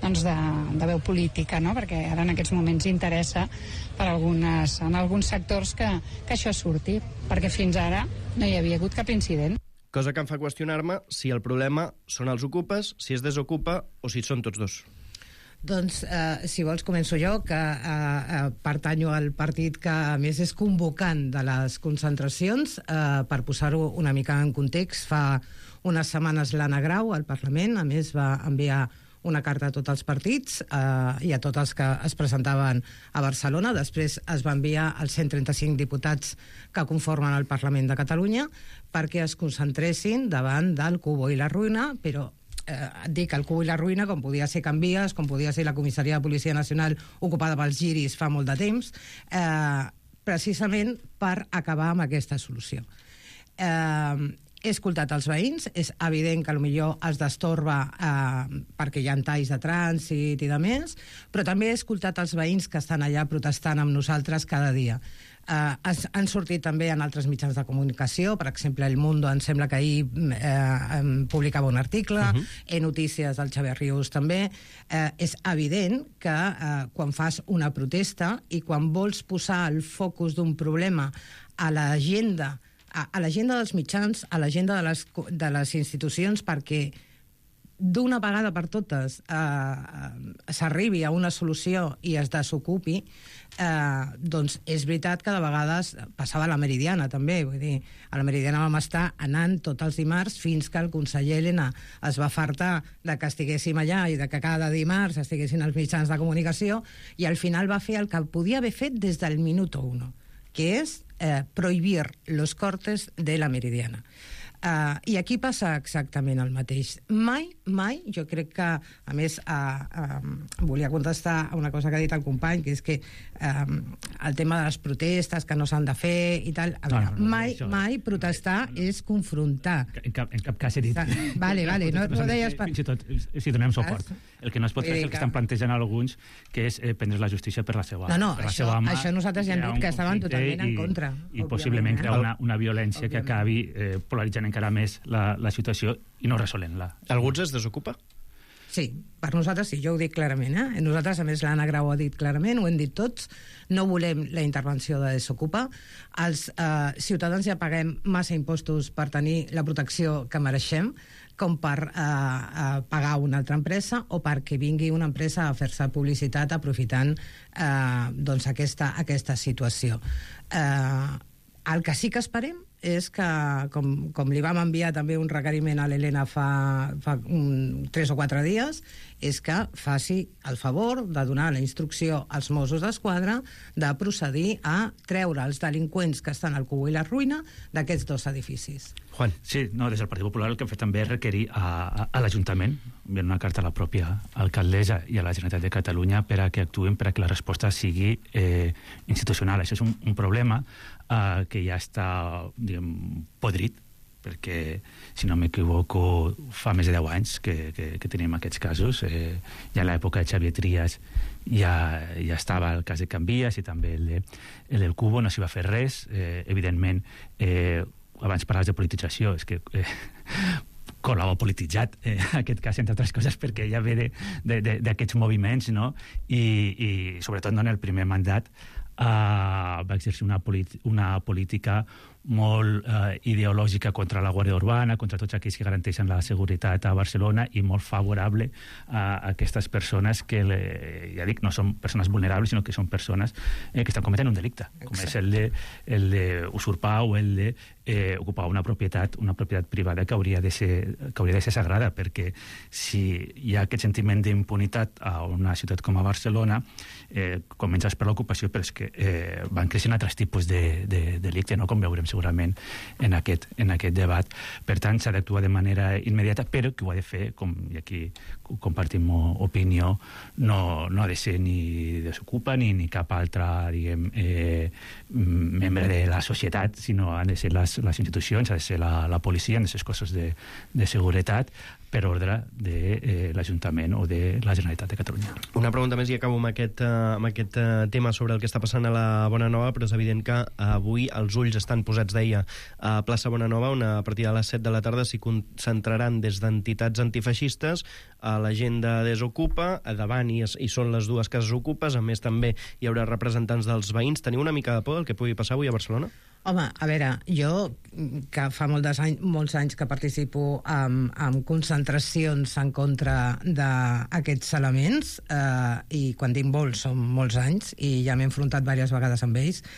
de veu política, no? Perquè ara en aquests moments interessa en alguns sectors que això surti, perquè fins ara no hi havia hagut cap incident. Cosa que em fa qüestionar-me si el problema són els ocupes, si es desocupa o si són tots dos. Doncs, si vols, començo jo, que pertanyo al partit que més és convocant de les concentracions. Per posar-ho una mica en context, fa unes setmanes l'Anna Grau al Parlament, a més, va enviar una carta a tots els partits i a tots els que es presentaven a Barcelona. Després es va enviar als 135 diputats que conformen el Parlament de Catalunya perquè es concentressin davant del Cubo i la Ruïna, però dic el Cubo i la Ruïna, com podia ser Can Vies, com podia ser la comissaria de Policia Nacional ocupada pels giris fa molt de temps, precisament per acabar amb aquesta solució. He escoltat els veïns, és evident que potser es destorba perquè hi ha talls de trànsit i de més, però també he escoltat els veïns que estan allà protestant amb nosaltres cada dia. Han sortit també en altres mitjans de comunicació, per exemple, El Mundo, em sembla que ahir publicava un article, Notícies del Xavier Rius també. És evident que quan fas una protesta i quan vols posar el focus d'un problema a l'agenda dels mitjans, a l'agenda de les institucions, perquè d'una vegada per totes s'arribi a una solució i es desocupi, doncs és veritat que de vegades passava a la Meridiana també, vull dir, a la Meridiana vam estar anant tots els dimarts fins que el conseller Elena es va fartar de que estiguéssim allà i de que cada dimarts estiguessin els mitjans de comunicació, i al final va fer el que podia haver fet des del minuto 1, que és prohibir los cortes de la Meridiana. I aquí passa exactament el mateix. Mai, jo crec que, a més, volia contestar a una cosa que ha dit el company, que és que el tema de les protestes que no s'han de fer i tal, mai protestar és confrontar. En cap cas he dit. Vale, no deies... Fins i tot, si donem suport. El que no es pot fer és el que estan plantejant alguns, que és prendre la justícia per la seva mà. No, això nosaltres ja hem dit que estaven totalment en contra. I possiblement crear una violència que acabi polaritzant encara més la situació i no resolent-la. Algú es desocupa? Sí, per nosaltres sí, jo ho dic clarament. Nosaltres, a més, l'Anna Grau ha dit clarament, ho hem dit tots, no volem la intervenció de Desokupa. Els ciutadans ja paguem massa impostos per tenir la protecció que mereixem, com per pagar una altra empresa o perquè vingui una empresa a fer-se publicitat aprofitant doncs aquesta situació. El que sí que esperem és que, com li vam enviar també un requeriment a l'Helena fa 3 o 4 dies, és que faci el favor de donar la instrucció als Mossos d'Esquadra de procedir a treure els delinqüents que estan al Cubo i la Ruïna d'aquests 2 edificis. Juan. Sí, no, des del Partit Popular el que hem fet també és requerir a l'Ajuntament, enviant una carta a la pròpia alcaldessa i a la Generalitat de Catalunya per a que actuïn, per a que la resposta sigui institucional. Això és un problema que ja està, diguem, podrit, perquè, si no m'equivoco, fa més de 10 anys que tenim aquests casos. Ja en l'època de Xavier Trias ja estava el cas de Can Vies i també el del Cubo, no s'hi va fer res. Evidentment, abans parlaves de politització, és que Colau ha polititzat aquest cas, entre altres coses, perquè ja ve d'aquests moviments, no? I sobretot en el primer mandat va exercir una política molt ideològica contra la Guàrdia Urbana, contra tots aquells que garanteixen la seguretat a Barcelona i molt favorable a aquestes persones que, ja dic, no són persones vulnerables, sinó que són persones que estan cometent un delicte, com és el d'usurpar o el d'ocupar una propietat privada que hauria de ser sagrada, perquè si hi ha aquest sentiment d'impunitat a una ciutat com a Barcelona, comences per l'ocupació, però és que van creixent altres tipus de delicte, no? Com veurem segurament en aquest debat. Per tant, s'ha d'actuar de manera immediata, però que ho ha de fer, i aquí compartim opinió, no ha de ser ni Desokupa ni cap altre, diguem, membre de la societat, sinó han de ser les institucions, ha de ser la policia, han de ser els cossos de seguretat, per ordre de l'Ajuntament o de la Generalitat de Catalunya. Una pregunta més i acabo amb aquest tema sobre el que està passant a la Bonanova, però és evident que avui els ulls estan posats, deia, a plaça Bonanova, on a partir de les 7 de la tarda s'hi concentraran des d'entitats antifeixistes a la gent de Desokupa, a davant hi són les 2 cases ocupes, a més també hi haurà representants dels veïns. Teniu una mica de por del que pugui passar avui a Barcelona? Home, a veure, jo, que fa molts anys que participo en concentracions en contra d'aquests elements, i quan dic molts, són molts anys, i ja m'he enfrontat diverses vegades amb ells,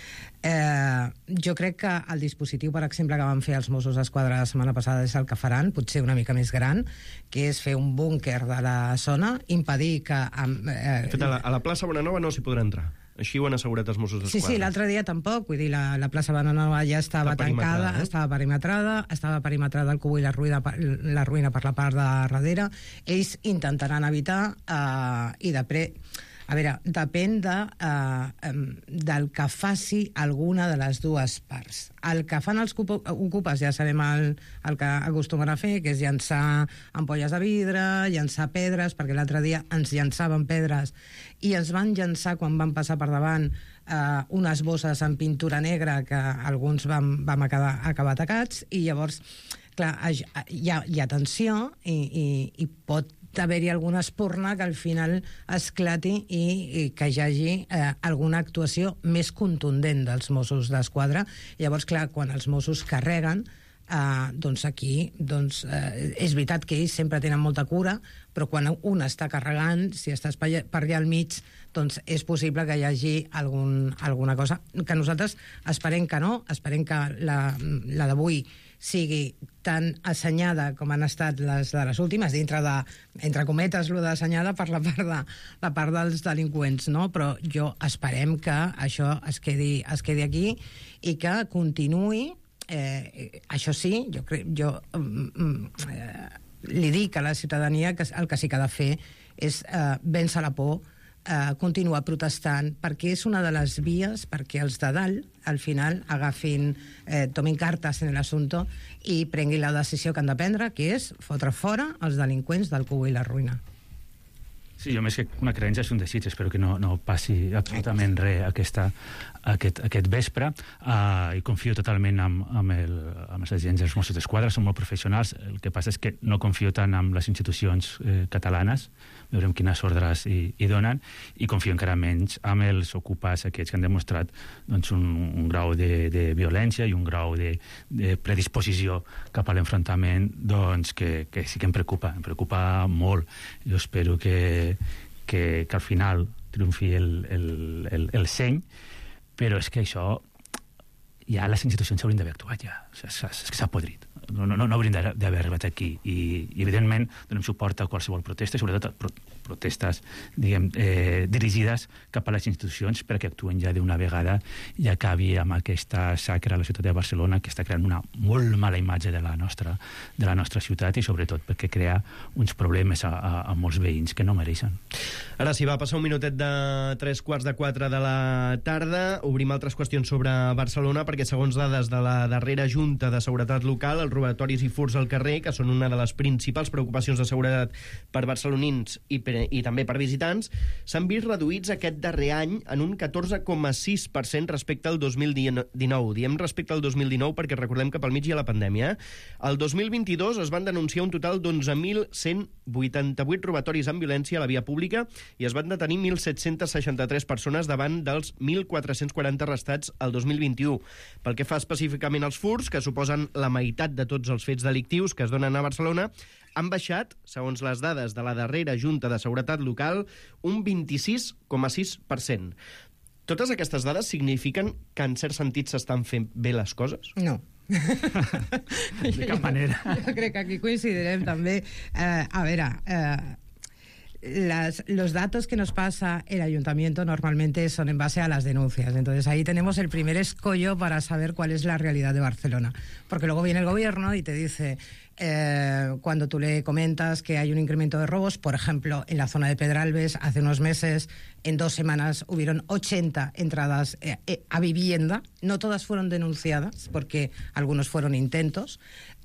jo crec que el dispositiu, per exemple, que van fer els Mossos d'Esquadra la setmana passada és el que faran, potser una mica més gran, que és fer un búnquer de la zona, impedir que... De fet, a la plaça Bonanova no s'hi podrà entrar. Així ho han assegurat els Mossos d'Esquadra. Sí, l'altre dia tampoc, vull dir, la plaça Bonanova ja estava tancada, estava perimetrada el Cubo i la ruïna per la part de darrere. Ells intentaran evitar i a veure, depèn del que faci alguna de les 2 parts. El que fan els ocupes, ja sabem el que acostumen a fer, que és llançar ampolles de vidre, llançar pedres, perquè l'altre dia ens llançaven pedres i ens van llançar, quan van passar per davant, unes bosses amb pintura negra que alguns vam acabar atacats, i llavors, clar, hi ha tensió i pot haver-hi alguna espurna que al final esclati i que hi hagi alguna actuació més contundent dels Mossos d'Esquadra. Llavors, clar, quan els Mossos carreguen, doncs aquí és veritat que ells sempre tenen molta cura, però quan un està carregant, si estàs per allà al mig, doncs és possible que hi hagi alguna cosa que nosaltres esperem que no, esperem que la d'avui sigui tan assenyada com han estat les de les últimes, dintre de, entre cometes, lo d'assenyada per la part dels delinqüents, no? Però esperem que això es quedi aquí i que continuï. Això sí, jo li dic a la ciutadania que el que sí que ha de fer és vèncer la por, continuar protestant, perquè és una de les vies perquè els de dalt, al final, tomin cartes en l'assumpte i prenguin la decisió que han de prendre, que és fotre fora els delinqüents del Cubo i la Ruïna. Sí, jo més que una creença és un desig, espero que no passi absolutament res aquest vespre, i confio totalment amb els agents dels Mossos d'Esquadra, són molt professionals, el que passa és que no confio tant en les institucions catalanes, veurem quines ordres hi donen, i confio encara menys amb els ocupats aquests que han demostrat doncs, un grau de violència i un grau de predisposició cap a l'enfrontament doncs, que sí que em preocupa molt. Jo espero que al final triomfi el seny, però és que això ja les institucions haurien d'haver actuat ja. És que s'ha podrit. No haurien d'haver arribat aquí. I evidentment, donem suport a qualsevol protesta, sobretot a protestes, diguem, dirigides cap a les institucions perquè actuen ja d'una vegada i acabi amb aquesta xacra a la ciutat de Barcelona que està creant una molt mala imatge de la nostra ciutat i sobretot perquè crea uns problemes a molts veïns que no mereixen. Ara sí, va passar un minutet de 3:45 de la tarda. Obrim altres qüestions sobre Barcelona perquè segons dades de la darrera Junta de Seguretat Local, els robatoris i furts al carrer, que són una de les principals preocupacions de seguretat per barcelonins i també per visitants, s'han vist reduïts aquest darrer any en un 14,6% respecte al 2019. Diem respecte al 2019 perquè recordem que pel mig hi ha la pandèmia. El 2022 es van denunciar un total d'11.188 robatoris amb violència a la via pública i es van detenir 1.763 persones davant dels 1.440 arrestats el 2021. Pel que fa específicament als furts, que suposen la meitat de tots els fets delictius que es donen a Barcelona, han baixat, segons les dades de la darrera Junta de Seguretat Local, un 26,6%. Totes aquestes dades signifiquen que en cert sentit s'estan fent bé les coses? No. De cap manera. Jo crec que aquí coincidirem també. A veure, los datos que nos pasa el ayuntamiento normalmente son en base a las denuncias. Entonces ahí tenemos el primer escollo para saber cuál es la realidad de Barcelona. Porque luego viene el gobierno y te dice, cuando tú le comentas que hay un incremento de robos, por ejemplo, en la zona de Pedralbes, hace unos meses, en 2 semanas, hubieron 80 entradas a vivienda. No todas fueron denunciadas, porque algunos fueron intentos,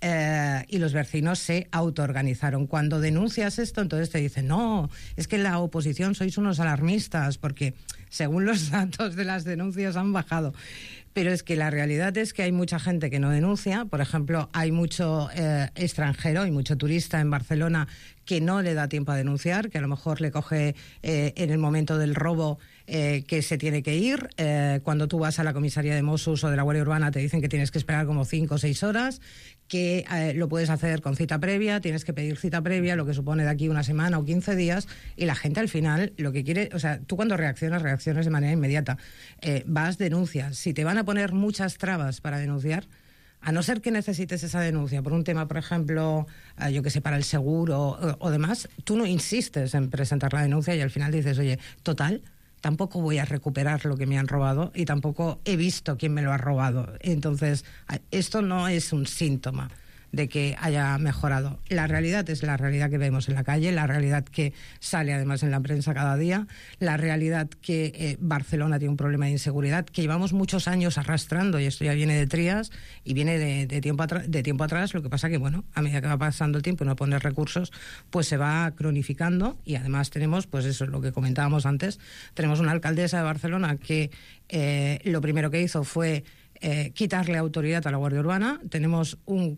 y los vecinos se autoorganizaron. Cuando denuncias esto, entonces te dicen, no, es que la oposición sois unos alarmistas, porque según los datos de las denuncias han bajado. Pero es que la realidad es que hay mucha gente que no denuncia. Por ejemplo, hay mucho extranjero y mucho turista en Barcelona que no le da tiempo a denunciar, que a lo mejor le coge en el momento del robo que se tiene que ir. Cuando tú vas a la comisaría de Mossos o de la Guardia Urbana te dicen que tienes que esperar como 5 o 6 horas, que lo puedes hacer con cita previa, tienes que pedir cita previa, lo que supone de aquí una semana o 15 días, y la gente al final lo que quiere, o sea, tú cuando reaccionas de manera inmediata, vas, denuncias. Si te van a poner muchas trabas para denunciar, a no ser que necesites esa denuncia por un tema, por ejemplo, yo que sé, para el seguro o demás, tú no insistes en presentar la denuncia y al final dices, oye, total, tampoco voy a recuperar lo que me han robado y tampoco he visto quién me lo ha robado. Entonces, esto no es un síntoma de que haya mejorado. La realidad es la realidad que vemos en la calle, la realidad que sale además en la prensa cada día, la realidad que Barcelona tiene un problema de inseguridad que llevamos muchos años arrastrando, y esto ya viene de Trías y viene de tiempo atrás. Lo que pasa que, bueno, a medida que va pasando el tiempo y no pones recursos, pues se va cronificando, y además tenemos, pues eso es lo que comentábamos antes, tenemos una alcaldesa de Barcelona que lo primero que hizo fue quitarle autoridad a la Guardia Urbana. Tenemos un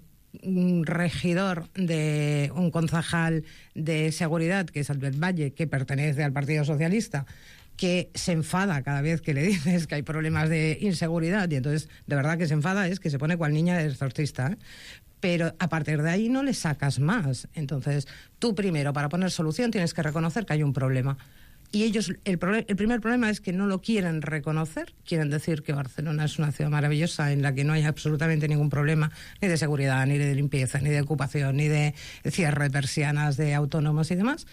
regidor, un concejal de seguridad, que es Albert Valle, que pertenece al Partido Socialista, que se enfada cada vez que le dices que hay problemas de inseguridad, y entonces de verdad que se enfada, es que se pone cual niña de exorcista, ¿eh? Pero a partir de ahí no le sacas más. Entonces tú primero, para poner solución, tienes que reconocer que hay un problema. Y ellos, el primer problema es que no lo quieren reconocer, quieren decir que Barcelona es una ciudad maravillosa en la que no hay absolutamente ningún problema, ni de seguridad, ni de limpieza, ni de ocupación, ni de cierre de persianas de autónomos y demás.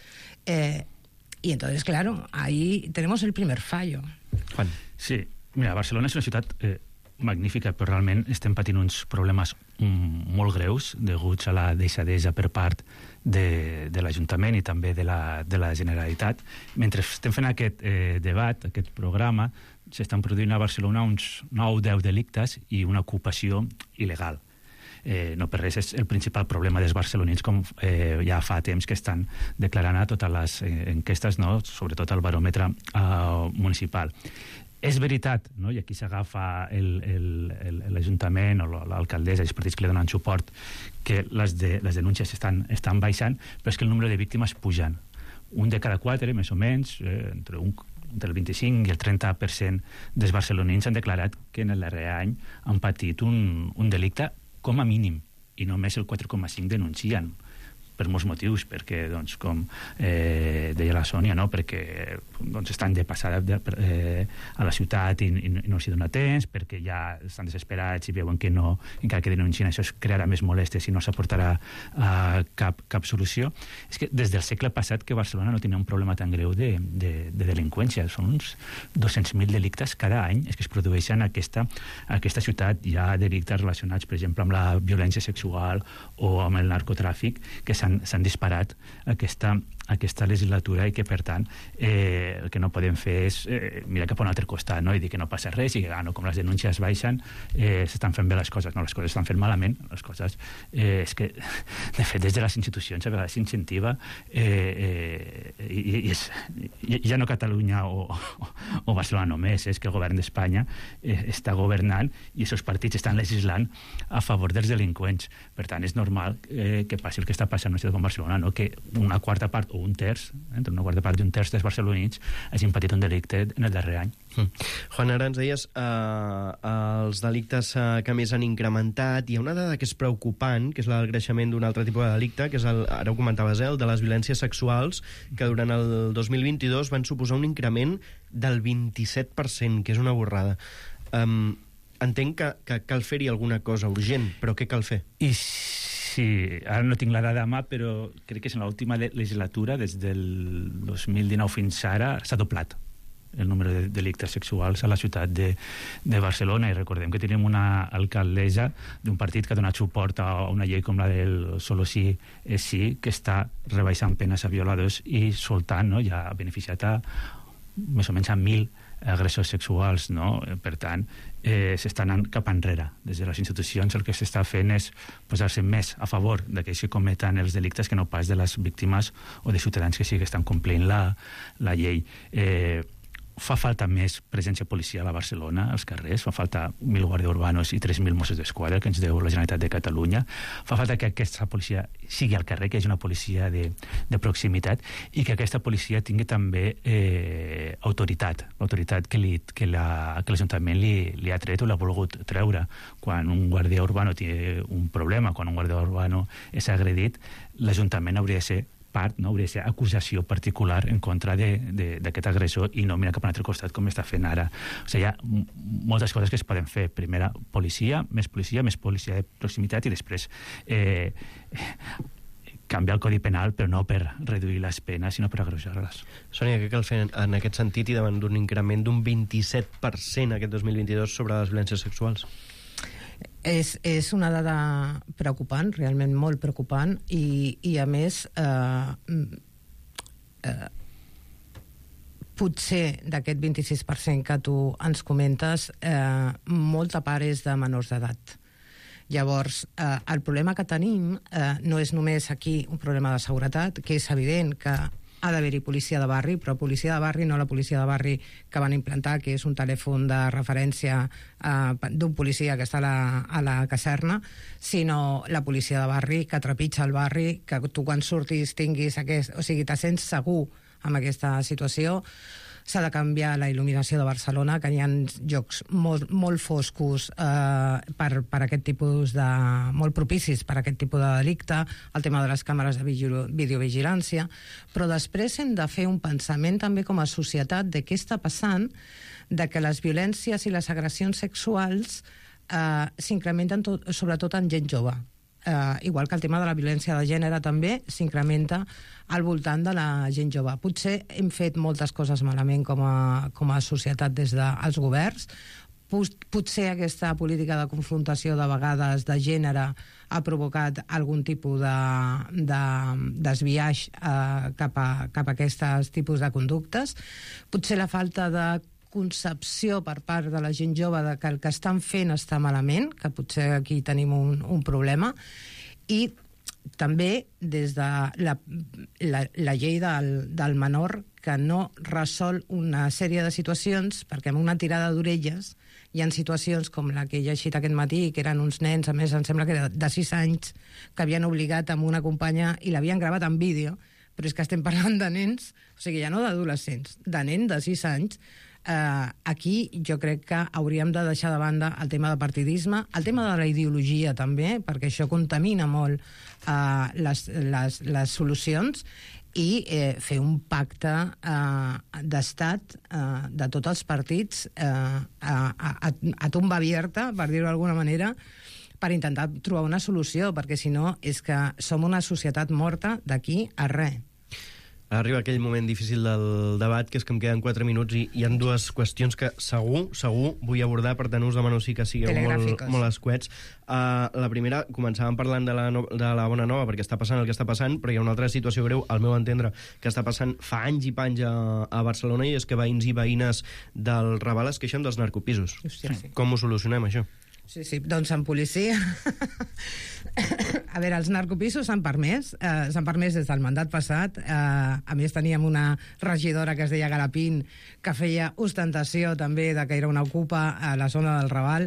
Y entonces, claro, ahí tenemos el primer fallo. Juan. Sí, mira, Barcelona és una ciutat magnífica, però realment estem patint uns problemes molt greus deguts a la deixadesa per part de l'Ajuntament i també de la Generalitat. Mentre estem fent aquest debat, aquest programa, s'estan produint a Barcelona uns 9 o 10 delictes i una ocupació il·legal. no per res és el principal problema dels barcelonins, com ja fa temps que estan declarant a totes les enquestes, no? Sobretot al baròmetre municipal. És veritat, no? I aquí s'agafa l'Ajuntament o l'alcaldessa i els partits que li donen suport, que les denúncies estan baixant, però és que el nombre de víctimes pugen. Un de cada 4, més o menys, entre el 25 i el 30% dels barcelonins han declarat que en el darrer any han patit un delicte com a mínim, i només el 4,5% denuncien, per molts motius, perquè, doncs, com deia la Sònia, no? Perquè estan de passada a la ciutat i no s'hi dona temps, perquè ja estan desesperats i veuen que no, encara que denuncien, això es crearà més molèsties i no s'aportarà cap solució. És que des del segle passat que Barcelona no tenia un problema tan greu de delinqüència. Són uns 200.000 delictes cada any és que es produeixen a aquesta ciutat. Hi ha delictes relacionats, per exemple, amb la violència sexual o amb el narcotràfic, que s'han disparat aquesta legislatura i que, per tant, el que no podem fer és mirar cap a un altre costat, no? I dir que no passa res i que, com les denúncies baixen, s'estan fent bé les coses. No, les coses estan fent malament. Les coses, és que, de fet, des de les institucions a vegades s'incentiva i ja no Catalunya o Barcelona només, és que el govern d'Espanya està governant i els seus partits estan legislant a favor dels delinqüents. Per tant, és normal que passi el que està passant en una ciutat com Barcelona, no? Que una quarta part o un terç, entre una quarta part i un terç dels barcelonins hagin patit un delicte en el darrer any. Juan, ara ens deies els delictes que més han incrementat. Hi ha una dada que és preocupant, que és el creixement d'un altre tipus de delicte, que és ara ho comentaves, el de les violències sexuals, que durant el 2022 van suposar un increment del 27%, que és una borrada. Entenc que cal fer-hi alguna cosa urgent, però què cal fer? Sí, ara no tinc la dada a mà, però crec que és en l'última legislatura, des del 2019 fins ara, s'ha doblat el número de delictes sexuals a la ciutat de Barcelona. I recordem que tenim una alcaldessa d'un partit que ha donat suport a una llei com la del Solo sí és sí, que està rebaixant penes a violadors i soltant, no? Ja ha beneficiat a més o menys a 1.000 agressors sexuals, no? Per tant, s'està anant cap enrere. Des de les institucions el que s'està fent és posar-se més a favor d'aquells que cometen els delictes que no pas de les víctimes o de ciutadans que sí que estan complint la llei. Fa falta més presència policial a Barcelona, als carrers. Fa falta 1.000 guàrdies urbanos i 3.000 Mossos d'Esquadra que ens deu la Generalitat de Catalunya. Fa falta que aquesta policia sigui al carrer, que hi hagi una policia de proximitat i que aquesta policia tingui també autoritat, l'autoritat que l'Ajuntament li ha tret o l'ha volgut treure. Quan un guàrdia urbano té un problema, quan un guàrdia urbano és agredit, l'Ajuntament hauria de ser part, no? Hauria de ser acusació particular en contra d'aquest agressor i no mirar cap a un altre costat com està fent ara. O sigui, hi ha moltes coses que es poden fer. Primera, policia de proximitat i després canviar el Codi Penal, però no per reduir les penes, sinó per agreujar-les. Sònia, què cal fer en aquest sentit i davant d'un increment d'un 27% aquest 2022 sobre les violències sexuals? És una dada preocupant, realment molt preocupant, i a més potser d'aquest 26% que tu ens comentes, molta part és de menors d'edat. Llavors, el problema que tenim no és només aquí un problema de seguretat, que és evident que ha d'haver-hi policia de barri, però policia de barri no la policia de barri que van implantar, que és un telèfon de referència d'un policia que està a la caserna, sinó la policia de barri que trepitja el barri, que tu quan surtis tinguis o sigui, te sents segur amb aquesta situació. S'ha de canviar la il·luminació de Barcelona, que hi ha llocs molt foscos per aquest tipus de... molt propicis per aquest tipus de delicte, el tema de les càmeres de videovigilància, però després hem de fer un pensament també com a societat de què està passant, de que les violències i les agressions sexuals s'incrementen sobretot en gent jove. Igual que el tema de la violència de gènere també s'incrementa al voltant de la gent jove. Potser hem fet moltes coses malament com a societat des dels governs. Potser aquesta política de confrontació de vegades de gènere ha provocat algun tipus de desviaix cap a aquests tipus de conductes. Potser la falta de concepció per part de la gent jove de que el que estan fent està malament, que potser aquí tenim un problema, i també des de la llei del menor, que no resol una sèrie de situacions, perquè amb una tirada d'orelles hi ha situacions com la que he llegit aquest matí, que eren uns nens, a més em sembla que era de 6 anys, que havien obligat amb una companya i l'havien gravat en vídeo, però és que estem parlant de nens, o sigui, ja no d'adolescents, de nens de 6 anys. Aquí jo crec que hauríem de deixar de banda el tema de partidisme, el tema de la ideologia també, perquè això contamina molt les solucions, i fer un pacte d'estat de tots els partits a tomba abierta, per dir-ho d'alguna manera, per intentar trobar una solució, perquè si no és que som una societat morta d'aquí a res. Arriba aquell moment difícil del debat, que és que em queden 4 minuts i hi ha 2 qüestions que segur vull abordar, per tant us demano sí que sigueu molt escuets. La primera, començàvem parlant de la Bona Nova, perquè està passant el que està passant, però hi ha una altra situació greu, al meu entendre, que està passant fa anys i panys a Barcelona, i és que veïns i veïnes del Raval es queixen dels narcopisos. Hòstia, sí. Com ho solucionem, això? Sí, doncs en policia... A veure, els narcopisos s'han permès des del mandat passat. A més, teníem una regidora que es deia Garapín, que feia ostentació també de que era una ocupa a la zona del Raval.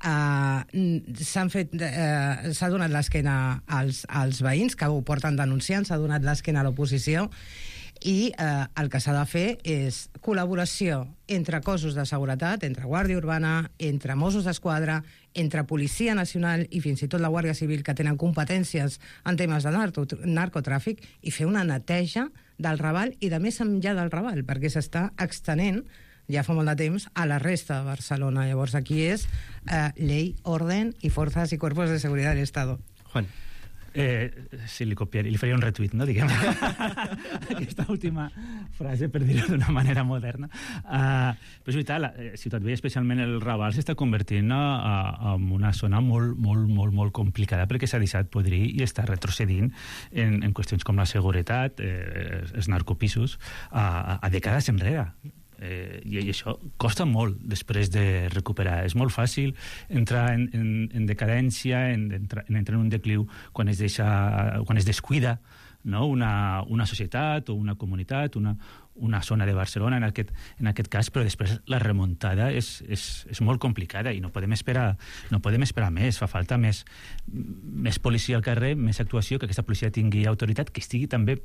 S'ha donat l'esquena als veïns, que ho porten denunciant, s'ha donat l'esquena a l'oposició, i el que s'ha de fer és col·laboració entre cossos de seguretat, entre Guàrdia Urbana, entre Mossos d'Esquadra, entre Policia Nacional i fins i tot la Guàrdia Civil, que tenen competències en temes de narcotràfic, i fer una neteja del Raval i de més enllà del Raval, perquè s'està extenent ja fa molt de temps a la resta de Barcelona. Llavors aquí és ley, orden y fuerzas y cuerpos de seguridad del Estado. Juan. Sí, li copiaré, li faria un retweet, no, diguem, aquesta última frase, per dir-ho d'una manera moderna. Però és veritat, la Ciutat Vella, especialment el Raval, s'està convertint en una zona molt complicada, perquè s'ha deixat podrir i està retrocedint en qüestions com la seguretat, els narcopisos, a dècades enrere. I això costa molt després de recuperar. És molt fàcil entrar en decadència, entrar en un decliu quan es descuida, no? una societat o una comunitat, una zona de Barcelona en aquest cas, però després la remuntada és molt complicada i no podem esperar més. Fa falta més policia al carrer, més actuació, que aquesta policia tingui autoritat, que estigui també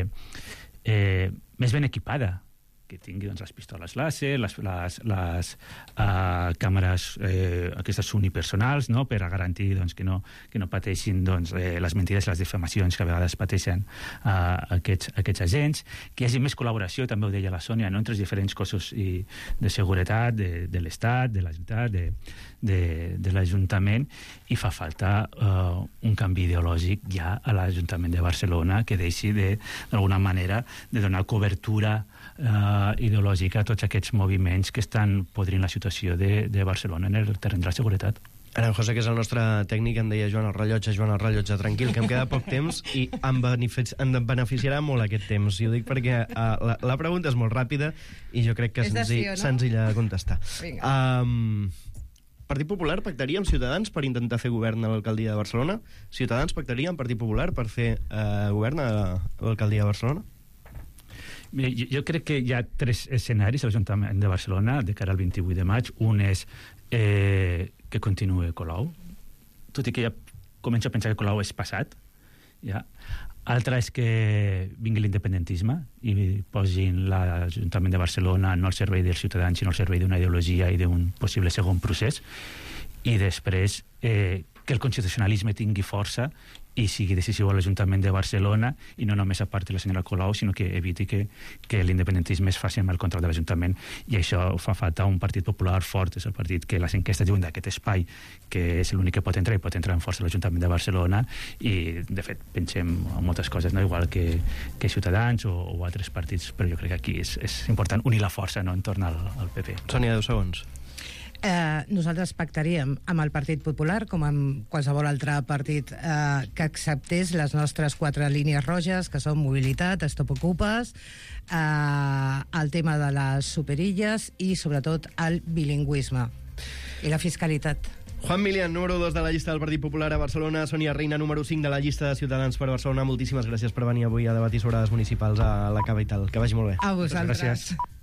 més ben equipada, que tingui les pistoles làser, les càmeres aquestes unipersonals, no? Per a garantir que no pateixin les mentides i les difamacions que a vegades pateixen aquests agents, que hi hagi més col·laboració, també ho deia la Sònia, no? Entre els diferents cossos de seguretat de l'Estat, de la ciutat, de l'Ajuntament, i fa falta un canvi ideològic ja a l'Ajuntament de Barcelona, que deixi d'alguna manera de donar cobertura ideològica a tots aquests moviments que estan podrint la situació de Barcelona en el terreny de la seguretat. Aran José, que és el nostre tècnic, em deia Joan el rellotge, tranquil, que em queda poc temps i em beneficiarà molt aquest temps. I ho dic perquè la pregunta és molt ràpida i jo crec que és senzilla de contestar. Partit Popular pactaria amb Ciutadans per intentar fer govern a l'alcaldia de Barcelona? Ciutadans pactaria amb Partit Popular per fer govern a l'alcaldia de Barcelona? Jo crec que hi ha 3 escenaris a l'Ajuntament de Barcelona de cara al 28 de maig. Un és que continuï Colau, tot i que ja començo a pensar que Colau és passat. Ja. Altre és que vingui l'independentisme i posin l'Ajuntament de Barcelona no al servei dels ciutadans, sinó al servei d'una ideologia i d'un possible segon procés. I després que el constitucionalisme tingui força i sigui decisiu a l'Ajuntament de Barcelona i no només a part de la senyora Colau, sinó que eviti que l'independentisme es faci amb el control de l'Ajuntament, i això fa falta un Partit Popular fort. És el partit que les enquestes diuen d'aquest espai, que és l'únic que pot entrar, i pot entrar en força a l'Ajuntament de Barcelona, i de fet pensem en moltes coses, no? Igual que Ciutadans o altres partits, però jo crec que aquí és important unir la força, no?, entorn al PP. Sònia, 10 segons. Nosaltres pactaríem amb el Partit Popular, com amb qualsevol altre partit que acceptés les nostres 4 línies roges, que són mobilitat, stop ocupes, el tema de les superilles i, sobretot, el bilingüisme i la fiscalitat. Juan Milián, número 2 de la llista del Partit Popular a Barcelona. Sònia Reina, número 5 de la llista de Ciutadans per Barcelona. Moltíssimes gràcies per venir avui a debatir sobre les municipals a la capital. Que vagi molt bé. A vosaltres. Gràcies.